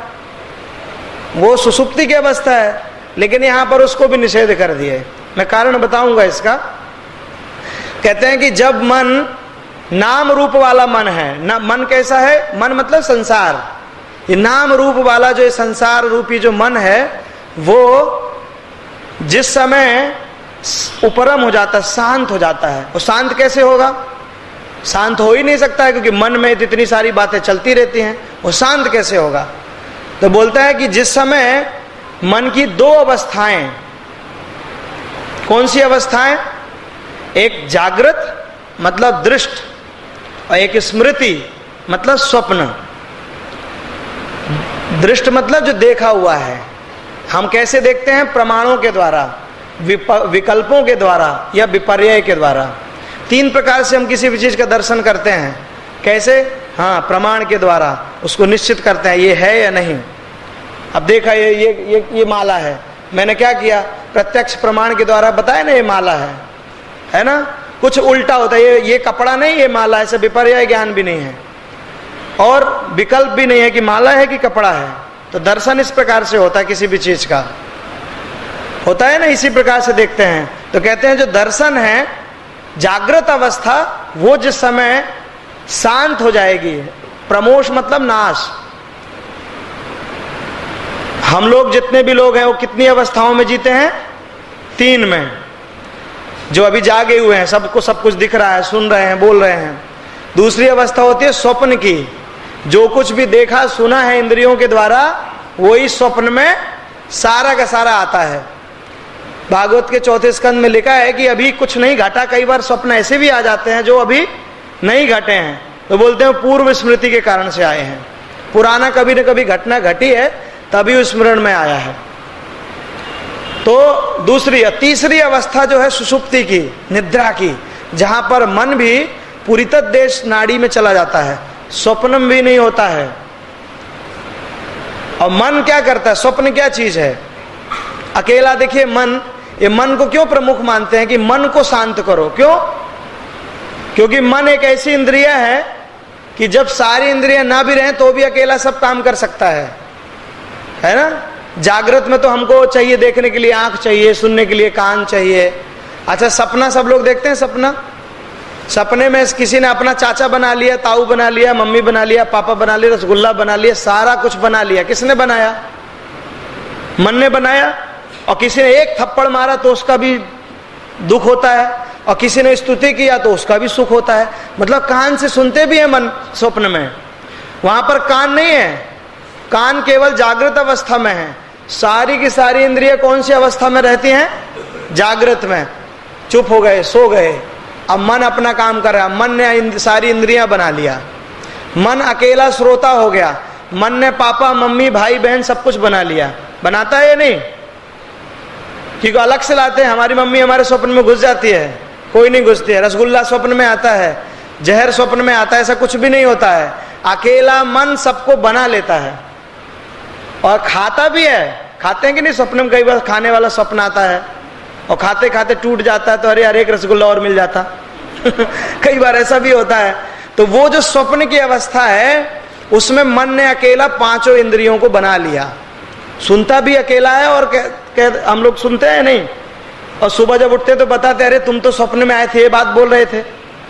वो सुषुप्ति की अवस्था है। लेकिन यहाँ पर उसको भी निषेध कर दिए। मैं कारण बताऊंगा इसका। कहते हैं कि जब मन नाम रूप वाला मन है। न, मन कैसा है? मन मतलब संसार। ये नाम रूप वाला जो संसार रूपी जो मन है, वो जिस समय उपरम हो जाता है, शांत हो जाता है। वो शांत कैसे होगा? शांत हो ही नहीं सकता है, क्योंकि मन में इतनी सारी बातें चलती रहती हैं। वो शांत कैसे होगा? तो बोलता है कि जिस समय मन की दो अवस्थाएं, कौन सी अवस्थाएं? एक जागृत मतलब दृष्ट, और एक स्मृति मतलब स्वप्न। दृष्ट मतलब जो देखा हुआ है। हम कैसे देखते हैं? प्रमाणों के द्वारा, विकल्पों के द्वारा या विपर्यय के द्वारा। तीन प्रकार से हम किसी भी चीज का दर्शन करते हैं। कैसे? हाँ, प्रमाण के द्वारा उसको निश्चित करते हैं ये है या नहीं। अब देखा ये ये ये, ये माला है, मैंने क्या किया? प्रत्यक्ष प्रमाण के द्वारा बताया ना ये माला है, है ना। कुछ उल्टा होता है, ये ये कपड़ा नहीं, ये माला है, ऐसे विपर्यय ज्ञान भी नहीं है और विकल्प भी नहीं है कि माला है कि कपड़ा है। तो दर्शन इस प्रकार से होता है, किसी भी चीज का होता है ना, इसी प्रकार से देखते हैं। तो कहते हैं जो दर्शन है जागृत अवस्था, वो जिस समय शांत हो जाएगी, प्रमोश मतलब नाश। हम लोग जितने भी लोग हैं वो कितनी अवस्थाओं में जीते हैं? तीन में। जो अभी जागे हुए हैं, सबको सब कुछ दिख रहा है, सुन रहे हैं, बोल रहे हैं। दूसरी अवस्था होती है स्वप्न की। जो कुछ भी देखा सुना है इंद्रियों के द्वारा, वही स्वप्न में सारा का सारा आता है। भागवत के चौथे स्कंद में लिखा है कि अभी कुछ नहीं घटा। कई बार स्वप्न ऐसे भी आ जाते हैं जो अभी नहीं घटे हैं, तो बोलते हैं पूर्व स्मृति के कारण से आए हैं। पुराना कभी न कभी घटना घटी है, तभी स्मरण में आया है। तो दूसरी तीसरी अवस्था जो है सुषुप्ति की, निद्रा की, जहां पर मन भी पुरीतत देश नाड़ी में चला जाता है, स्वप्न में भी नहीं होता है। और मन क्या करता है? स्वप्न क्या चीज है? अकेला। देखिए मन, ये मन को क्यों प्रमुख मानते हैं कि मन को शांत करो? क्यों? क्योंकि मन एक ऐसी इंद्रिया है कि जब सारी इंद्रियां ना भी रहें तो भी अकेला सब काम कर सकता है, है ना। जागृत में तो हमको चाहिए देखने के लिए आंख चाहिए, सुनने के लिए कान चाहिए। अच्छा, सपना सब लोग देखते हैं। सपना, सपने में किसी ने अपना चाचा बना लिया, ताऊ बना लिया, मम्मी बना लिया, पापा बना लिया, रसगुल्ला बना लिया, सारा कुछ बना लिया। किसने बनाया? मन ने बनाया। और किसी ने एक थप्पड़ मारा तो उसका भी दुख होता है, और किसी ने स्तुति किया तो उसका भी सुख होता है। मतलब कान से सुनते भी है मन स्वप्न में। वहां पर कान नहीं है, कान केवल जागृत अवस्था में है। सारी की सारी इंद्रियां कौन सी अवस्था में रहती हैं? जागृत में। चुप हो गए, सो गए, अब मन अपना काम कर रहा है। मन ने सारी इंद्रियां बना लिया। मन अकेला श्रोता हो गया। मन ने पापा मम्मी भाई बहन सब कुछ बना लिया। बनाता है या नहीं? क्योंकि अलग से लाते हैं। हमारी मम्मी हमारे स्वप्न में घुस जाती है, कोई नहीं घुसती है। रसगुल्ला स्वप्न में आता है, जहर स्वप्न में आता है, ऐसा कुछ भी नहीं होता है। अकेला मन सबको बना लेता है और खाता भी है। खाते हैं कि नहीं? स्वप्न में कई बार खाने वाला स्वप्न आता है और खाते खाते टूट जाता है, तो अरे यार एक रसगुल्ला और मिल जाता। कई बार ऐसा भी होता है। तो वो जो स्वप्न की अवस्था है, उसमें मन ने अकेला पांचों इंद्रियों को बना लिया। सुनता भी अकेला है और कह, कह, हम लोग सुनते हैं नहीं, और सुबह जब उठते तो बताते अरे तुम तो स्वप्न में आए थे, ये बात बोल रहे थे।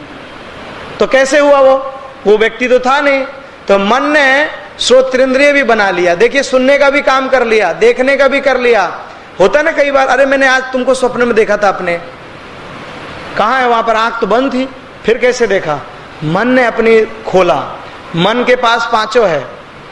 तो कैसे हुआ? वो वो व्यक्ति तो था नहीं। तो मन ने श्रोत्रेंद्रिय भी बना लिया। देखिए, सुनने का भी काम कर लिया, देखने का भी कर लिया। होता ना कई बार, अरे मैंने आज तुमको स्वप्न में देखा था, अपने कहाँ है? वहां पर आंख तो बंद थी, फिर कैसे देखा? मन ने अपनी खोला। मन के पास पांचों है।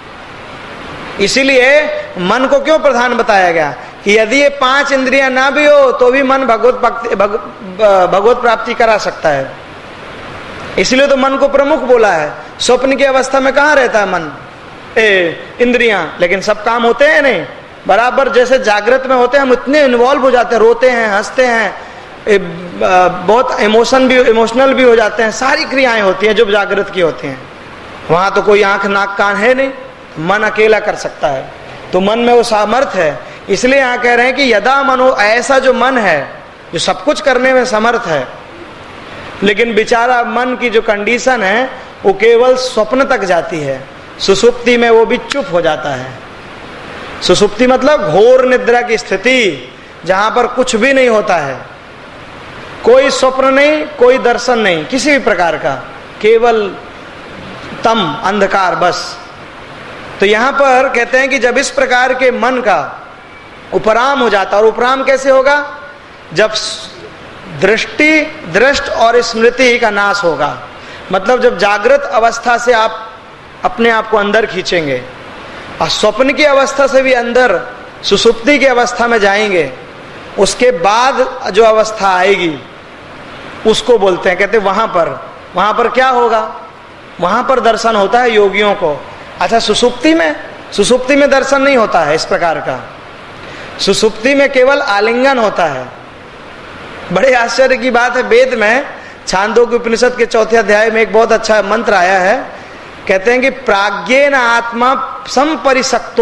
इसीलिए मन को क्यों प्रधान बताया गया कि यदि ये पांच इंद्रियां ना भी हो तो भी मन भगवत भगवत प्राप्ति करा सकता है। इसलिए तो मन को प्रमुख बोला है। स्वप्न की अवस्था में कहाँ रहता है मन? ए, इंद्रियां। लेकिन सब काम होते हैं नहीं बराबर। जैसे जागृत में होते हैं, हम इतने इन्वॉल्व हो जाते हैं, रोते हैं, हंसते हैं, ए, बहुत इमोशन भी इमोशनल भी हो जाते हैं। सारी क्रियाएं होती हैं जो जागृत की होती हैं। वहां तो कोई आंख नाक कान है नहीं, मन अकेला कर सकता है। तो मन में वो सामर्थ्य है। इसलिए यहाँ कह रहे हैं कि यदा मनो, ऐसा जो मन है जो सब कुछ करने में समर्थ है, लेकिन बेचारा मन की जो कंडीशन है वो केवल स्वप्न तक जाती है। सुसुप्ति में वो भी चुप हो जाता है। सुसुप्ति मतलब घोर निद्रा की स्थिति, जहां पर कुछ भी नहीं होता है। कोई स्वप्न नहीं, कोई दर्शन नहीं, किसी भी प्रकार का। केवल तम, अंधकार बस। तो यहां पर कहते हैं कि जब इस प्रकार के मन का उपराम हो जाता, और उपराम कैसे होगा? जब दृष्टि, दृष्ट और स्मृति का नाश होगा। मतलब जब जागृत अवस्था से आप अपने आप को अंदर खींचेंगे और स्वप्न की अवस्था से भी अंदर सुषुप्ति की अवस्था में जाएंगे, उसके बाद जो अवस्था आएगी उसको बोलते हैं, कहते हैं वहां पर वहां पर क्या होगा? वहां पर दर्शन होता है योगियों को। अच्छा, सुषुप्ति में? सुषुप्ति में दर्शन नहीं होता है इस प्रकार का। सुषुप्ति में केवल आलिंगन होता है। बड़े आश्चर्य की बात है, वेद में छांदोग्य उपनिषद के चौथे अध्याय में एक बहुत अच्छा मंत्र आया है। कहते हैं कि प्राज्ञेन आत्मा संपरिशक्तो,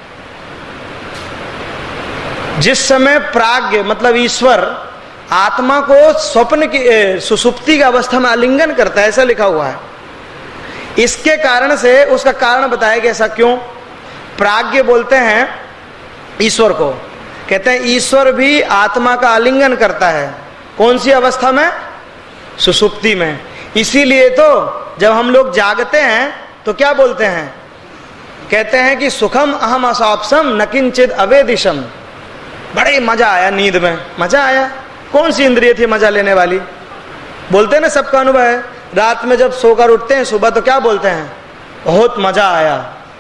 जिस समय प्राज्ञ मतलब ईश्वर आत्मा को स्वप्न की सुषुप्ति की अवस्था में आलिंगन करता है, ऐसा लिखा हुआ है। इसके कारण से उसका कारण बताया गया, ऐसा क्यों? प्राज्ञ बोलते हैं ईश्वर को, कहते हैं ईश्वर भी आत्मा का आलिंगन करता है। कौन सी अवस्था में? सुषुप्ति में। इसीलिए तो जब हम लोग जागते हैं तो क्या बोलते हैं? कहते हैं कि सुखम अहम असाप्सम न किंचित अवेदिशम। बड़े मजा आया नींद में, मजा आया। कौन सी इंद्रिय थी मजा लेने वाली? बोलते हैं ना, सबका अनुभव है। रात में जब सोकर उठते हैं सुबह तो क्या बोलते हैं? बहुत मजा आया।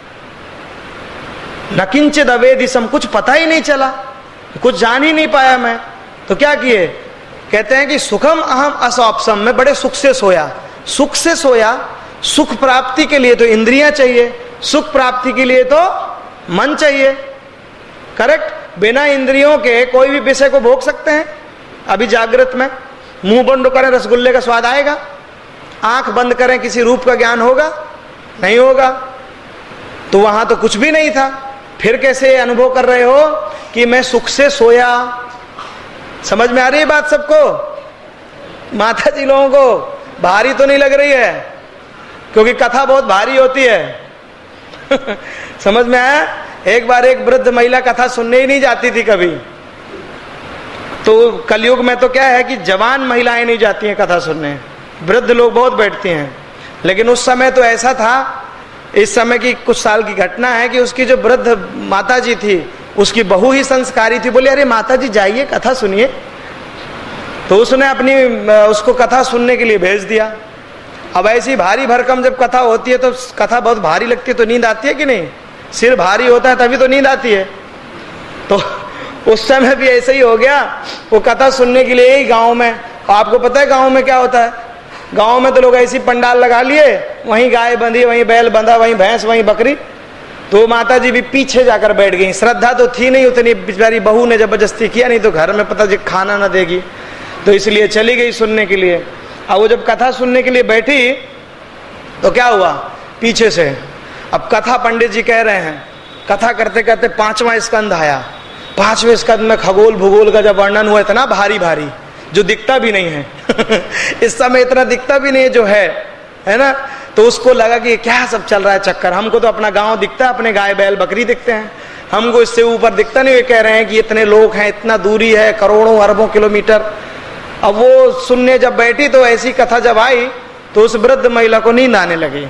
न किंचित अवेदिशम, कुछ पता ही नहीं चला, कुछ जान ही नहीं पाया मैं। तो क्या किए? कहते हैं कि सुखम अहम असौप्सम, मैं बड़े सुख से सोया। सुख से सोया, सुख प्राप्ति के लिए तो इंद्रियां चाहिए, सुख प्राप्ति के लिए तो मन चाहिए। करेक्ट? बिना इंद्रियों के कोई भी विषय को भोग सकते हैं? अभी जागृत में मुंह बंद करें रसगुल्ले का स्वाद आएगा? आंख बंद करें किसी रूप का ज्ञान होगा? नहीं होगा। तो वहां तो कुछ भी नहीं था, फिर कैसे अनुभव कर रहे हो कि मैं सुख से सोया? समझ में आ रही है बात सबको? माता जी लोगों को भारी तो नहीं लग रही है, क्योंकि कथा बहुत भारी होती है। समझ में आया? एक बार एक वृद्ध महिला कथा सुनने ही नहीं जाती थी कभी। तो कलयुग में तो क्या है कि जवान महिलाएं नहीं जाती हैं कथा सुनने, वृद्ध लोग बहुत बैठती हैं। लेकिन उस समय तो ऐसा था, इस समय की कुछ साल की घटना है कि उसकी जो वृद्ध माता जी थी, उसकी बहू ही संस्कारी थी। बोले अरे माता जी जाइए कथा सुनिए। तो उसने अपनी उसको कथा सुनने के लिए भेज दिया। अब ऐसी भारी भरकम जब कथा होती है तो कथा बहुत भारी लगती है, तो नींद आती है कि नहीं? सिर भारी होता है तभी तो नींद आती है। तो उस समय भी ऐसे ही हो गया। वो कथा सुनने के लिए ही गाँव में, आपको पता है गाँव में क्या होता है? गाँव में तो लोग ऐसी पंडाल लगा लिए, वहीं गाय बंधी, वहीं बैल बंधा, वहीं भैंस, वहीं बकरी। तो माता जी भी पीछे जाकर बैठ गई। श्रद्धा तो थी नहीं उतनी, बेचारी बहू ने जबरदस्ती किया, नहीं तो घर में पता जी खाना ना देगी, तो इसलिए चली गई सुनने के लिए। अब वो जब कथा सुनने के लिए बैठी तो क्या हुआ? पीछे से अब कथा पंडित जी कह रहे हैं, कथा करते करते पांचवा स्कंद आया। पांचवें स्कंद में खगोल भूगोल का जब वर्णन हुआ, इतना भारी भारी जो दिखता भी नहीं है। इस समय इतना दिखता भी नहीं है जो है, है ना? तो उसको लगा कि क्या सब चल रहा है चक्कर। हमको तो अपना गांव दिखता है, अपने गाय बैल बकरी दिखते हैं, हमको इससे ऊपर दिखता नहीं। वे कह रहे हैं कि इतने लोग हैं, इतना दूरी है, करोड़ों अरबों किलोमीटर। अब वो सुनने जब बैठी तो ऐसी कथा जब आई तो उस वृद्ध महिला को नींद आने लगी।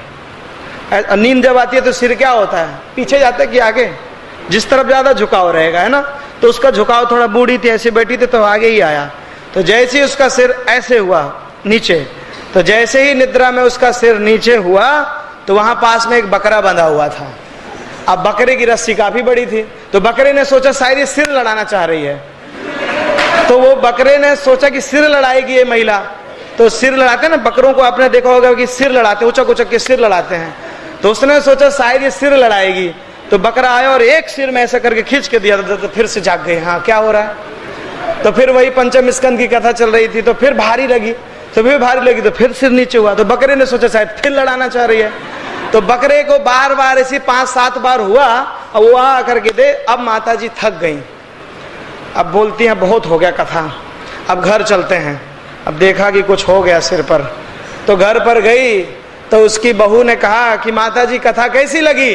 नींद जब आती है तो सिर क्या होता है? पीछे जाता है कि आगे? जिस तरफ ज्यादा झुकाव रहेगा, है ना? तो उसका झुकाव थोड़ा, बूढ़ी थी ऐसे बैठी थी तो आगे ही आया। तो जैसे ही उसका सिर ऐसे हुआ नीचे, तो जैसे ही निद्रा में उसका सिर नीचे हुआ तो वहां पास में एक बकरा बंधा हुआ था। अब बकरे की रस्सी काफी बड़ी थी, तो बकरे ने सोचा शायद ये सिर लड़ाना चाह रही है। तो वो बकरे ने सोचा कि सिर लड़ाएगी ये महिला। तो सिर लड़ाते ना बकरों को, आपने देखा होगा कि सिर लड़ाते, उचक उचक के सिर लड़ाते हैं। तो उसने सोचा शायद ये सिर लड़ाएगी। तो बकरा आया और एक सिर में ऐसा करके खींच के दिया, तो फिर से जाग गए, हाँ क्या हो रहा है? तो फिर वही पंचम स्कंद की कथा चल रही थी, तो फिर भारी लगी, तो फिर भारी लगी, तो फिर सिर नीचे हुआ। तो बकरे ने सोचा शायद फिर लड़ाना चाह रही है। तो बकरे को बार बार ऐसी पांच सात बार हुआ, और वो आ करके दे। अब माता जी थक गई, अब बोलती हैं बहुत हो गया कथा, अब घर चलते हैं। अब देखा कि कुछ हो गया सिर पर, तो घर पर गई तो उसकी बहू ने कहा कि माता जी कथा कैसी लगी?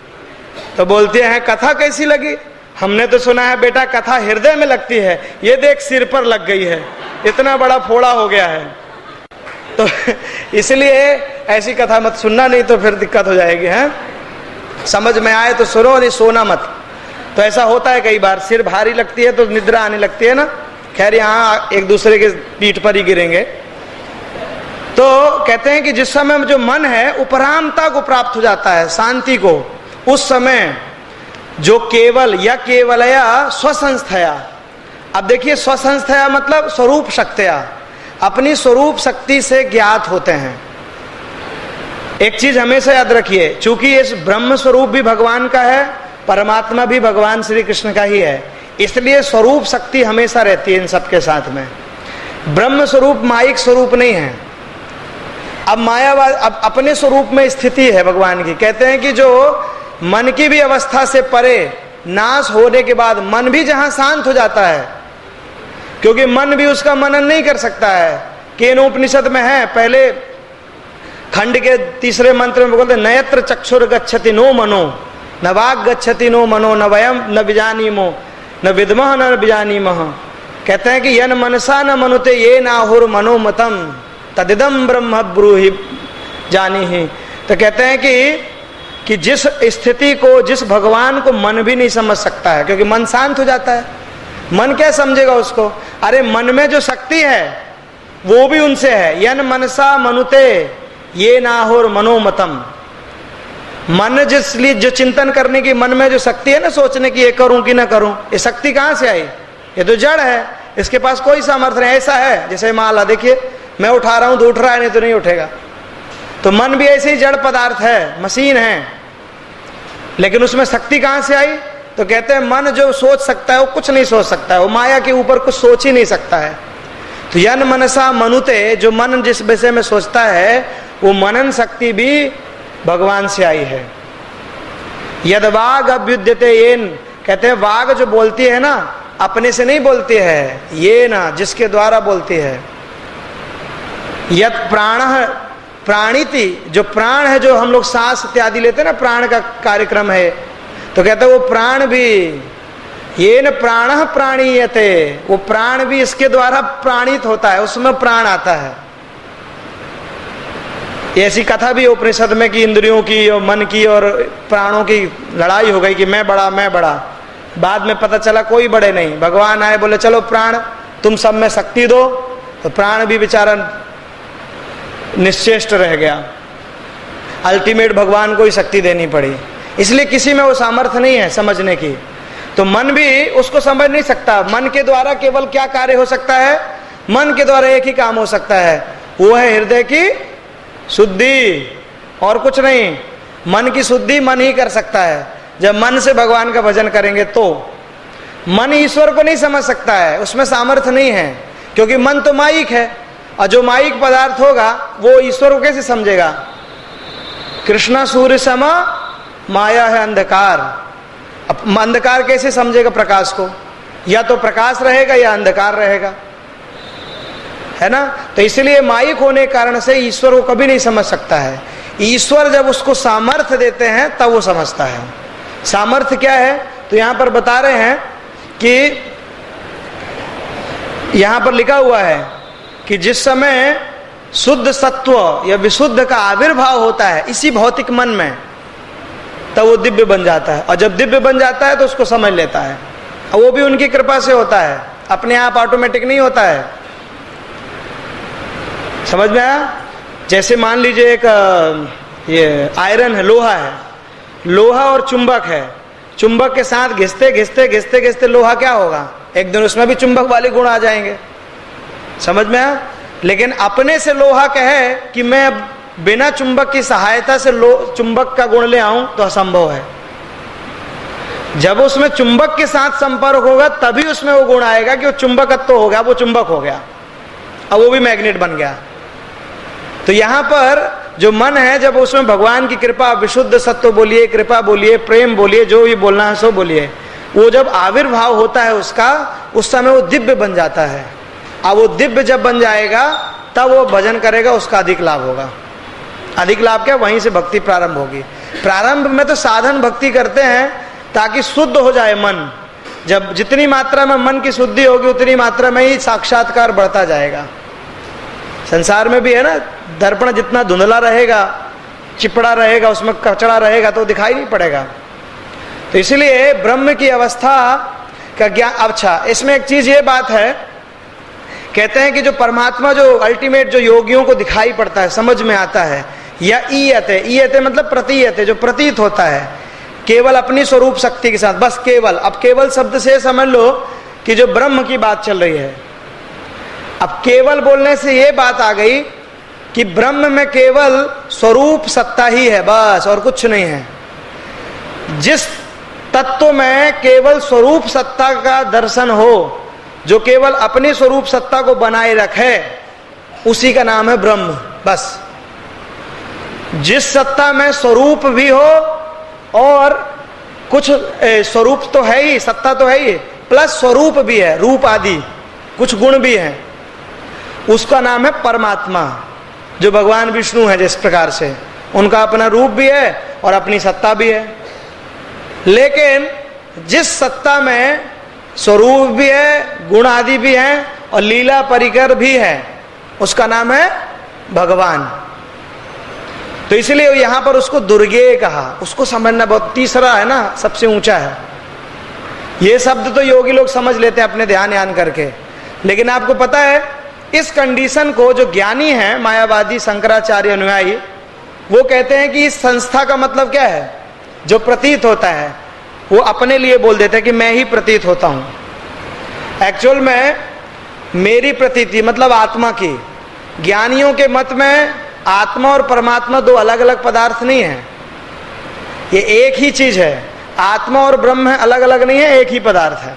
तो बोलती है कथा कैसी लगी? हमने तो सुना है बेटा कथा हृदय में लगती है, ये देख सिर पर लग गई है, इतना बड़ा फोड़ा हो गया है। तो इसलिए ऐसी कथा मत सुनना, नहीं तो फिर दिक्कत हो जाएगी। हैं, समझ में आए तो सुनो, नहीं सोना मत। तो ऐसा होता है कई बार, सिर भारी लगती है तो निद्रा आने लगती है ना। खैर यहाँ एक दूसरे के पीठ पर ही गिरेंगे। तो कहते हैं कि जिस समय जो मन है उपरामता को प्राप्त हो जाता है, शांति को, उस समय जो केवल या केवलया स्वसंस्थया, अब देखिए स्वसंस्थया मतलब स्वरूप शक्तिया, अपनी स्वरूप शक्ति से ज्ञात होते हैं। एक चीज हमेशा याद रखिए, चूंकि इस ब्रह्म स्वरूप भी भगवान का है, परमात्मा भी भगवान श्री कृष्ण का ही है, इसलिए स्वरूप शक्ति हमेशा रहती है इन सबके साथ में। ब्रह्म स्वरूप माइक स्वरूप नहीं है। अब मायावाद, अब अपने स्वरूप में स्थिति है भगवान की। कहते हैं कि जो मन की भी अवस्था से परे नाश होने के बाद मन भी जहां शांत हो जाता है, क्योंकि मन भी उसका मनन नहीं कर सकता है। केनोपनिषद में है, पहले खंड के तीसरे मंत्र में बोलते नयत्र चक्षुर गच्छति नो मनो, न वाग गच्छति नो मनो, न वयम न विजानीमो, न विद्मः न विजानीमः। कहते हैं कि यन मनसा न मनुते ये नाहुर मनोमतम तदिदम ब्रह्म ब्रूहि जानी ही। तो कहते हैं कि कि जिस स्थिति को, जिस भगवान को मन भी नहीं समझ सकता है, क्योंकि मन शांत हो जाता है। मन क्या समझेगा उसको? अरे मन में जो शक्ति है वो भी उनसे है। यन मनसा मनुते ये नाहुर मनोमतम। मन जिसलिए जो चिंतन करने की मन में जो शक्ति है ना, सोचने की ये करूं कि ना करूं, ये शक्ति कहां से आई? ये तो जड़ है, इसके पास कोई सामर्थ्य नहीं। ऐसा है जैसे माला, देखिए मैं उठा रहा हूं तो उठ रहा है, नहीं तो नहीं उठेगा। तो मन भी ऐसे ही जड़ पदार्थ है, मशीन है, लेकिन उसमें शक्ति कहां से आई? तो कहते हैं मन जो सोच सकता है वो कुछ नहीं सोच सकता है, वो माया के ऊपर कुछ सोच ही नहीं सकता है। तो यन मनसा मनुते, जो मन जिस विषय में सोचता है वो मनन शक्ति भी भगवान से आई है। यद वाग अभ्युद्यते येन, कहते हैं वाग जो बोलती है ना, अपने से नहीं बोलती है, ये ना जिसके द्वारा बोलती है। यद प्राण प्राणिति, जो प्राण है, जो हम लोग सांस इत्यादि लेते हैं ना, प्राण का कार्यक्रम है, तो कहते हैं वो प्राण भी, ये न प्राण प्राणीयते, वो प्राण भी इसके द्वारा प्राणित होता है, उसमें प्राण आता है। ऐसी कथा भी उपनिषद में कि इंद्रियों की और मन की और प्राणों की लड़ाई हो गई कि मैं बड़ा मैं बड़ा। बाद में पता चला कोई बड़े नहीं, भगवान आए बोले चलो प्राण तुम सब में शक्ति दो, तो प्राण भी बेचारा निश्चेष्ट रह गया। अल्टीमेट भगवान को ही शक्ति देनी पड़ी, इसलिए किसी में वो सामर्थ्य नहीं है समझने की। तो मन भी उसको समझ नहीं सकता। मन के द्वारा केवल क्या कार्य हो सकता है? मन के द्वारा एक ही काम हो सकता है, वो है हृदय की शुद्धि, और कुछ नहीं। मन की शुद्धि मन ही कर सकता है। जब मन से भगवान का भजन करेंगे तो मन ईश्वर को नहीं समझ सकता है, उसमें सामर्थ्य नहीं है, क्योंकि मन तो माइक है, और जो माइक पदार्थ होगा वो ईश्वर को कैसे समझेगा? कृष्णा सूर्य समा माया है अंधकार। अब अंधकार कैसे समझेगा प्रकाश को? या तो प्रकाश रहेगा या अंधकार रहेगा, है ना। तो इसलिए माइक होने के कारण से ईश्वर को कभी नहीं समझ सकता है। ईश्वर जब उसको सामर्थ्य देते हैं तब वो समझता है। सामर्थ्य क्या है? तो यहां पर बता रहे हैं कि यहां पर लिखा हुआ है कि जिस समय शुद्ध सत्व या विशुद्ध का आविर्भाव होता है इसी भौतिक मन में, तब वो दिव्य बन जाता है। और जब दिव्य बन जाता है तो उसको समझ लेता है, और वो भी उनकी कृपा से होता है, अपने आप ऑटोमेटिक नहीं होता है। समझ में आया? जैसे मान लीजिए एक ये आयरन है, लोहा है, लोहा और चुंबक है। चुंबक के साथ घिसते घिसते घिसते घिसते लोहा क्या होगा? एक दिन उसमें भी चुंबक वाले गुण आ जाएंगे। समझ में आया? लेकिन अपने से लोहा कहे कि मैं बिना चुंबक की सहायता से लो चुंबक का गुण ले आऊं तो असंभव है। जब उसमें चुंबक के साथ संपर्क होगा तभी उसमें वो गुण आएगा कि वो चुंबकत्व हो गया, वो चुंबक हो गया, अब वो भी मैग्नेट बन गया। तो यहां पर जो मन है, जब उसमें भगवान की कृपा, विशुद्ध सत्व बोलिए, कृपा बोलिए, प्रेम बोलिए, जो भी बोलना है सो बोलिए, वो जब आविर्भाव होता है उसका, उस समय वो दिव्य बन जाता है। अब वो दिव्य जब बन जाएगा तब वो भजन करेगा, उसका अधिक लाभ होगा। अधिक लाभ क्या? वहीं से भक्ति प्रारंभ होगी। प्रारंभ में तो साधन भक्ति करते हैं ताकि शुद्ध हो जाए मन। जब जितनी मात्रा में मन की शुद्धि होगी उतनी मात्रा में ही साक्षात्कार बढ़ता जाएगा। संसार में भी है ना, दर्पण जितना धुंधला रहेगा, चिपड़ा रहेगा, उसमें कचरा रहेगा तो दिखाई नहीं पड़ेगा। तो इसलिए ब्रह्म की अवस्था का ज्ञान। अच्छा, इसमें एक चीज ये बात है, कहते हैं कि जो परमात्मा जो अल्टीमेट जो योगियों को दिखाई पड़ता है, समझ में आता है, या ईयते, ईयते मतलब प्रतीयते, जो प्रतीत होता है केवल अपनी स्वरूप शक्ति के साथ, बस केवल। अब केवल शब्द से समझ लो कि जो ब्रह्म की बात चल रही है। अब केवल बोलने से ये बात आ गई कि ब्रह्म में केवल स्वरूप सत्ता ही है बस, और कुछ नहीं है। जिस तत्व में केवल स्वरूप सत्ता का दर्शन हो, जो केवल अपनी स्वरूप सत्ता को बनाए रखे, उसी का नाम है ब्रह्म बस। जिस सत्ता में स्वरूप भी हो और कुछ स्वरूप तो है ही, सत्ता तो है ही, प्लस स्वरूप भी है, रूप आदि कुछ गुण भी है, उसका नाम है परमात्मा। जो भगवान विष्णु है जिस प्रकार से, उनका अपना रूप भी है और अपनी सत्ता भी है। लेकिन जिस सत्ता में स्वरूप भी है, गुण आदि भी है और लीला परिकर भी है, उसका नाम है भगवान। तो इसलिए यहां पर उसको दुर्गे कहा। उसको समझना बहुत, तीसरा है ना, सबसे ऊंचा है। ये शब्द तो योगी लोग समझ लेते हैं अपने ध्यान यान करके, लेकिन आपको पता है इस कंडीशन को जो ज्ञानी है, मायावादी शंकराचार्य अनुयायी, वो कहते हैं कि इस संस्था का मतलब क्या है, जो प्रतीत होता है, वो अपने लिए बोल देते हैं कि मैं ही प्रतीत होता हूं। एक्चुअल में मेरी प्रतीति मतलब आत्मा की। ज्ञानियों के मत में आत्मा और परमात्मा दो अलग अलग पदार्थ नहीं है, ये एक ही चीज है। आत्मा और ब्रह्म है, अलग अलग नहीं है, एक ही पदार्थ है,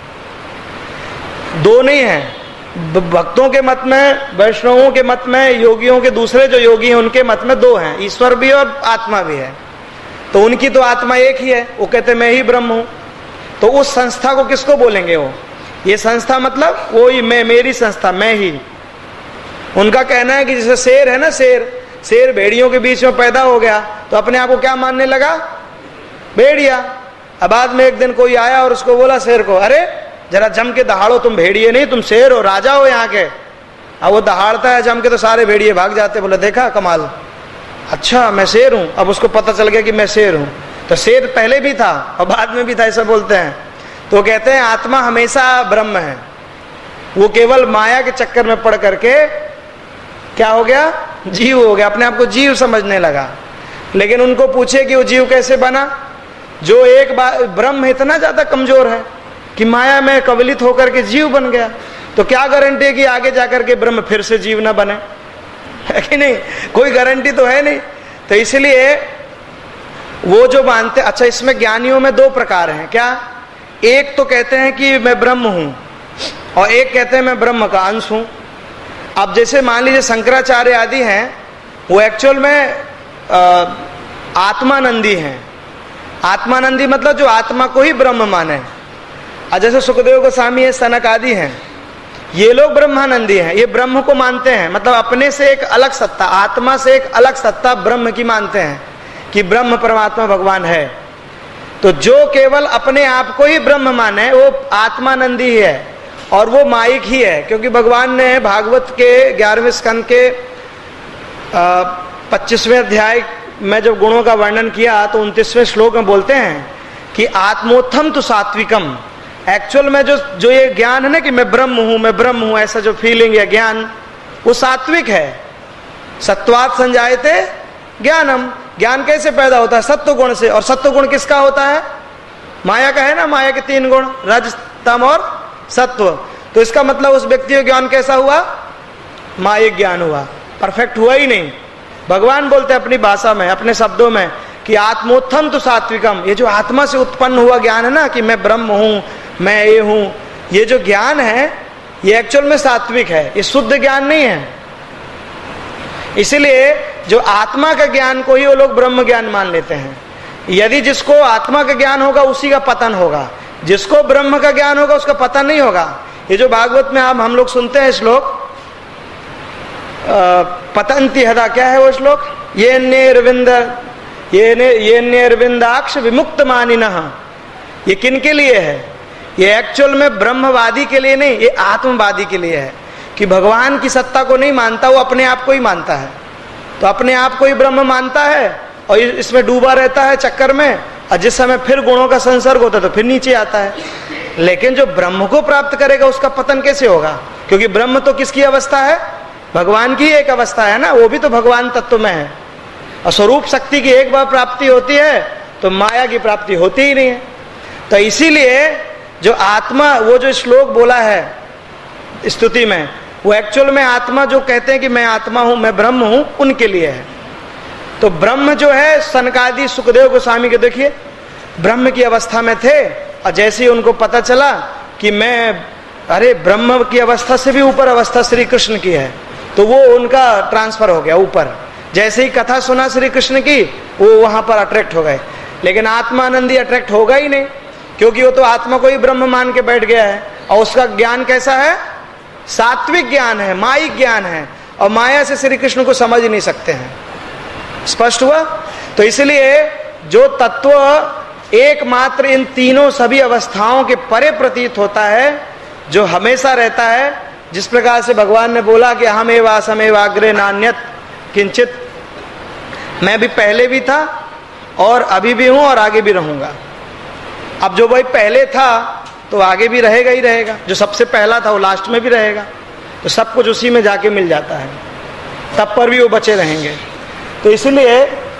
दो नहीं है। भक्तों के मत में, वैष्णवों के मत में, योगियों के दूसरे जो योगी हैं उनके मत में दो हैं, ईश्वर भी और आत्मा भी है। तो उनकी तो आत्मा एक ही है, वो कहते मैं ही ब्रह्म हूं। तो उस संस्था को किसको बोलेंगे वो? ये संस्था मतलब वो ही, मैं, मेरी संस्था, मैं ही। उनका कहना है कि जैसे शेर है ना, शेर शेर भेड़ियों के बीच में पैदा हो गया तो अपने आप को क्या मानने लगा? भेड़िया। अब बाद में एक दिन कोई आया और उसको बोला शेर को, अरे जरा जम के दहाड़ो, तुम भेड़िए नहीं, तुम शेर हो, राजा हो यहाँ के। अब वो दहाड़ता है जम के तो सारे भेड़िए भाग जाते। बोले देखा कमाल, अच्छा मैं शेर हूं। अब उसको पता चल गया कि मैं शेर हूं। तो शेर पहले भी था और बाद में भी था, ऐसा बोलते हैं। तो कहते हैं आत्मा हमेशा ब्रह्म है, वो केवल माया के चक्कर में पड़ करके क्या हो गया? जीव हो गया, अपने आप को जीव समझने लगा। लेकिन उनको पूछे कि वो जीव कैसे बना? जो एक बार ब्रह्म इतना ज्यादा कमजोर है कि माया में कबलित होकर के जीव बन गया, तो क्या गारंटी है कि आगे जाकर के ब्रह्म फिर से जीव ना बने? है कि नहीं? कोई गारंटी तो है नहीं। तो इसलिए वो जो मानते, अच्छा इसमें ज्ञानियों में दो प्रकार हैं क्या? एक तो कहते हैं कि मैं ब्रह्म हूं और एक कहते हैं मैं ब्रह्म का अंश हूं। अब जैसे मान लीजिए शंकराचार्य आदि हैं, वो एक्चुअल में आत्मानंदी हैं। आत्मानंदी मतलब जो आत्मा को ही ब्रह्म माने। और जैसे सुखदेव गोस्वामी है, सनक आदि हैं, ये लोग ब्रह्मानंदी हैं। ये ब्रह्म को मानते हैं, मतलब अपने से एक अलग सत्ता, आत्मा से एक अलग सत्ता ब्रह्म की मानते हैं कि ब्रह्म परमात्मा भगवान है। तो जो केवल अपने आप को ही ब्रह्म माने वो आत्मानंदी ही है और वो माइक ही है। क्योंकि भगवान ने भागवत के ग्यारहवें स्कंद के पच्चीसवें अध्याय में जब गुणों का वर्णन किया तो उनतीसवें श्लोक में बोलते हैं कि आत्मोत्थम तो सात्विकम। एक्चुअल में जो जो ये ज्ञान है ना कि मैं ब्रह्म हूं, मैं ब्रह्म हूं, ऐसा जो फीलिंग है, ज्ञान, वो सात्विक है। सत्वात् संजायते ज्ञानम। ज्ञान कैसे पैदा होता है? सत्व गुण से। और सत्व गुण किसका होता है? माया का है ना। माया के तीन गुण, रज, तम और सत्व। तो इसका मतलब उस व्यक्ति का ज्ञान कैसा हुआ? मायिक ज्ञान हुआ, परफेक्ट हुआ ही नहीं। भगवान बोलते हैं अपनी भाषा में, अपने शब्दों में कि आत्मोत्थम तो सात्विकम। ये जो आत्मा से उत्पन्न हुआ ज्ञान है ना कि मैं ब्रह्म हूं, मैं ये हूं, ये जो ज्ञान है ये एक्चुअल में सात्विक है, ये शुद्ध ज्ञान नहीं है। इसीलिए जो आत्मा का ज्ञान को ही वो लोग ब्रह्म ज्ञान मान लेते हैं। यदि जिसको आत्मा का ज्ञान होगा उसी का पतन होगा, जिसको ब्रह्म का ज्ञान होगा उसका पतन नहीं होगा। ये जो भागवत में आप हम लोग सुनते हैं श्लोक, पतंति हदा, क्या है वो श्लोक? ये निर्विंद ये ने, ये निर्विंदाक्ष विमुक्त मानिनः, ये किन के लिए है? ये एक्चुअल में ब्रह्मवादी के लिए नहीं, ये आत्मवादी के लिए है। कि भगवान की सत्ता को नहीं मानता, वो अपने आप को ही मानता है। तो अपने आप को ही ब्रह्म मानता है और इसमें डूबा रहता है चक्कर में, और जिस समय फिर गुणों का संसर्ग होता है तो फिर नीचे आता है। लेकिन जो ब्रह्म को प्राप्त करेगा उसका पतन कैसे होगा? क्योंकि ब्रह्म तो किसकी अवस्था है? भगवान की एक अवस्था है ना, वो भी तो भगवान तत्व में है। और स्वरूप शक्ति की एक बार प्राप्ति होती है तो माया की प्राप्ति होती ही नहीं है। तो इसीलिए जो आत्मा, वो जो श्लोक बोला है स्तुति में, वो एक्चुअल में आत्मा जो कहते हैं कि मैं आत्मा हूं, मैं ब्रह्म हूं, उनके लिए है। तो ब्रह्म जो है, सनकादि सुखदेव गोस्वामी के देखिए ब्रह्म की अवस्था में थे, और जैसे ही उनको पता चला कि मैं, अरे ब्रह्म की अवस्था से भी ऊपर अवस्था श्री कृष्ण की है, तो वो उनका ट्रांसफर हो गया ऊपर। जैसे ही कथा सुना श्री कृष्ण की, वो वहां पर अट्रैक्ट हो गए। लेकिन आत्मानंदी अट्रैक्ट होगा ही नहीं, क्योंकि वो तो आत्मा को ही ब्रह्म मान के बैठ गया है। और उसका ज्ञान कैसा है? सात्विक ज्ञान है, मायिक ज्ञान है, और माया से श्री कृष्ण को समझ नहीं सकते हैं। स्पष्ट हुआ? तो इसलिए जो तत्व एकमात्र इन तीनों सभी अवस्थाओं के परे प्रतीत होता है, जो हमेशा रहता है, जिस प्रकार से भगवान ने बोला कि अहमेव असमेव अग्रे नान्यत किंचित, मैं भी पहले भी था और अभी भी हूं और आगे भी रहूंगा। अब जो भाई पहले था तो आगे भी रहेगा ही रहेगा, जो सबसे पहला था वो लास्ट में भी रहेगा, तो सब कुछ उसी में जाके मिल जाता है, तब पर भी वो बचे रहेंगे। तो इसलिए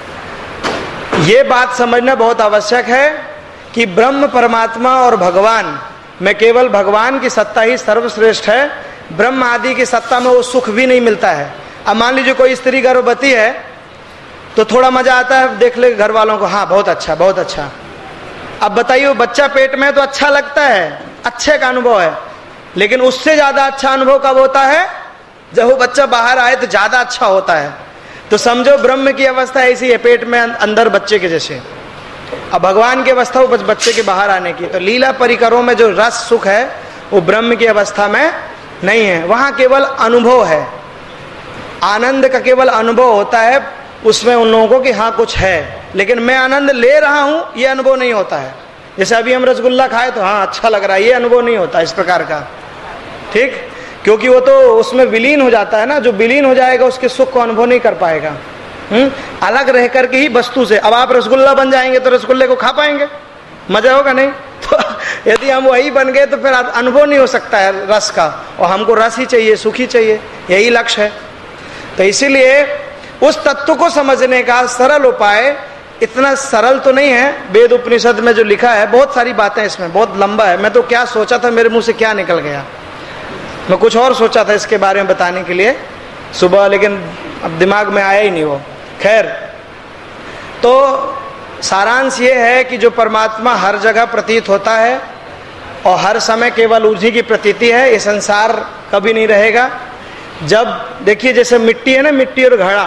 ये बात समझना बहुत आवश्यक है कि ब्रह्म परमात्मा और भगवान में केवल भगवान की सत्ता ही सर्वश्रेष्ठ है। ब्रह्म आदि की सत्ता में वो सुख भी नहीं मिलता है। अब मान लीजिए कोई स्त्री गर्भवती है तो थोड़ा मजा आता है, देख ले घर वालों को, हाँ बहुत अच्छा बहुत अच्छा। अब बताइए वो बच्चा पेट में तो अच्छा लगता है, अच्छे का अनुभव है, लेकिन उससे ज्यादा अच्छा अनुभव कब होता है? जब वो बच्चा बाहर आए तो ज्यादा अच्छा होता है। तो समझो ब्रह्म की अवस्था ऐसी है, पेट में अंदर बच्चे के जैसे। अब भगवान की अवस्था वो बच्चे के बाहर आने की। तो लीला परिकरों में जो रस सुख है वो ब्रह्म की अवस्था में नहीं है, वहां केवल अनुभव है, आनंद का केवल अनुभव होता है उसमें उन लोगों को कि हाँ कुछ है, लेकिन मैं आनंद ले रहा हूं ये अनुभव नहीं होता है। जैसे अभी हम रसगुल्ला खाए तो हाँ अच्छा लग रहा है, ये अनुभव नहीं होता इस प्रकार का, ठीक, क्योंकि वो तो उसमें विलीन हो जाता है ना। जो विलीन हो जाएगा उसके सुख को अनुभव नहीं कर पाएगा, हम्म अलग रह करके ही वस्तु से। अब आप रसगुल्ला बन जाएंगे तो रसगुल्ले को खा पाएंगे, मजा होगा नहीं? तो यदि हम वही बन गए तो फिर अनुभव नहीं हो सकता है रस का, और हमको रस ही चाहिए, सुख ही चाहिए, यही लक्ष्य है। तो इसीलिए उस तत्व को समझने का सरल उपाय, इतना सरल तो नहीं है, वेद उपनिषद में जो लिखा है बहुत सारी बातें, इसमें बहुत लंबा है। मैं तो क्या सोचा था, मेरे मुंह से क्या निकल गया, मैं कुछ और सोचा था इसके बारे में बताने के लिए सुबह, लेकिन अब दिमाग में आया ही नहीं वो। खैर, तो सारांश ये है कि जो परमात्मा हर जगह प्रतीत होता है और हर समय केवल उसी की प्रतीति है, ये संसार कभी नहीं रहेगा। जब देखिए जैसे मिट्टी है ना, मिट्टी और घड़ा,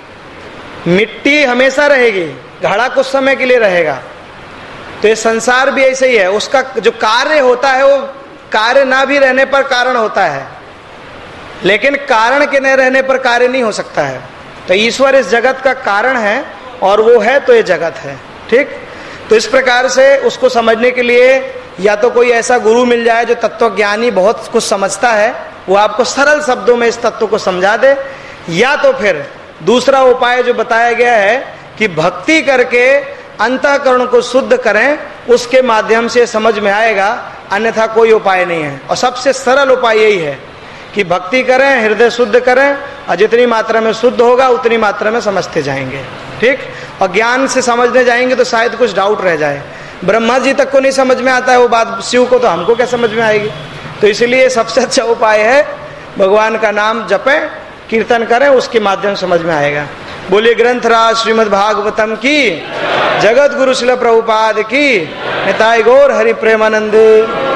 मिट्टी हमेशा रहेगी, घड़ा कुछ समय के लिए रहेगा। तो ये संसार भी ऐसे ही है, उसका जो कार्य होता है वो कार्य ना भी रहने पर कारण होता है, लेकिन कारण के न रहने पर कार्य नहीं हो सकता है। तो ईश्वर इस जगत का कारण है और वो है तो ये जगत है, ठीक। तो इस प्रकार से उसको समझने के लिए या तो कोई ऐसा गुरु मिल जाए जो तत्वज्ञानी बहुत कुछ समझता है, वो आपको सरल शब्दों में इस तत्व को समझा दे, या तो फिर दूसरा उपाय जो बताया गया है कि भक्ति करके अंतःकरण को शुद्ध करें, उसके माध्यम से समझ में आएगा, अन्यथा कोई उपाय नहीं है। और सबसे सरल उपाय यही है कि भक्ति करें, हृदय शुद्ध करें, और जितनी मात्रा में शुद्ध होगा उतनी मात्रा में समझते जाएंगे, ठीक। और ज्ञान से समझने जाएंगे तो शायद कुछ डाउट रह जाए, ब्रह्मा जी तक को नहीं समझ में आता है वो बात, शिव को तो हमको क्या समझ में आएगी। तो इसलिए सबसे अच्छा उपाय है भगवान का नाम जपें, कीर्तन करें, उसके माध्यम से समझ में आएगा। बोलिए ग्रंथराज श्रीमद् भागवतम की, जगत गुरु शिल प्रभुपाद की, निताय गौर हरि प्रेमानंद।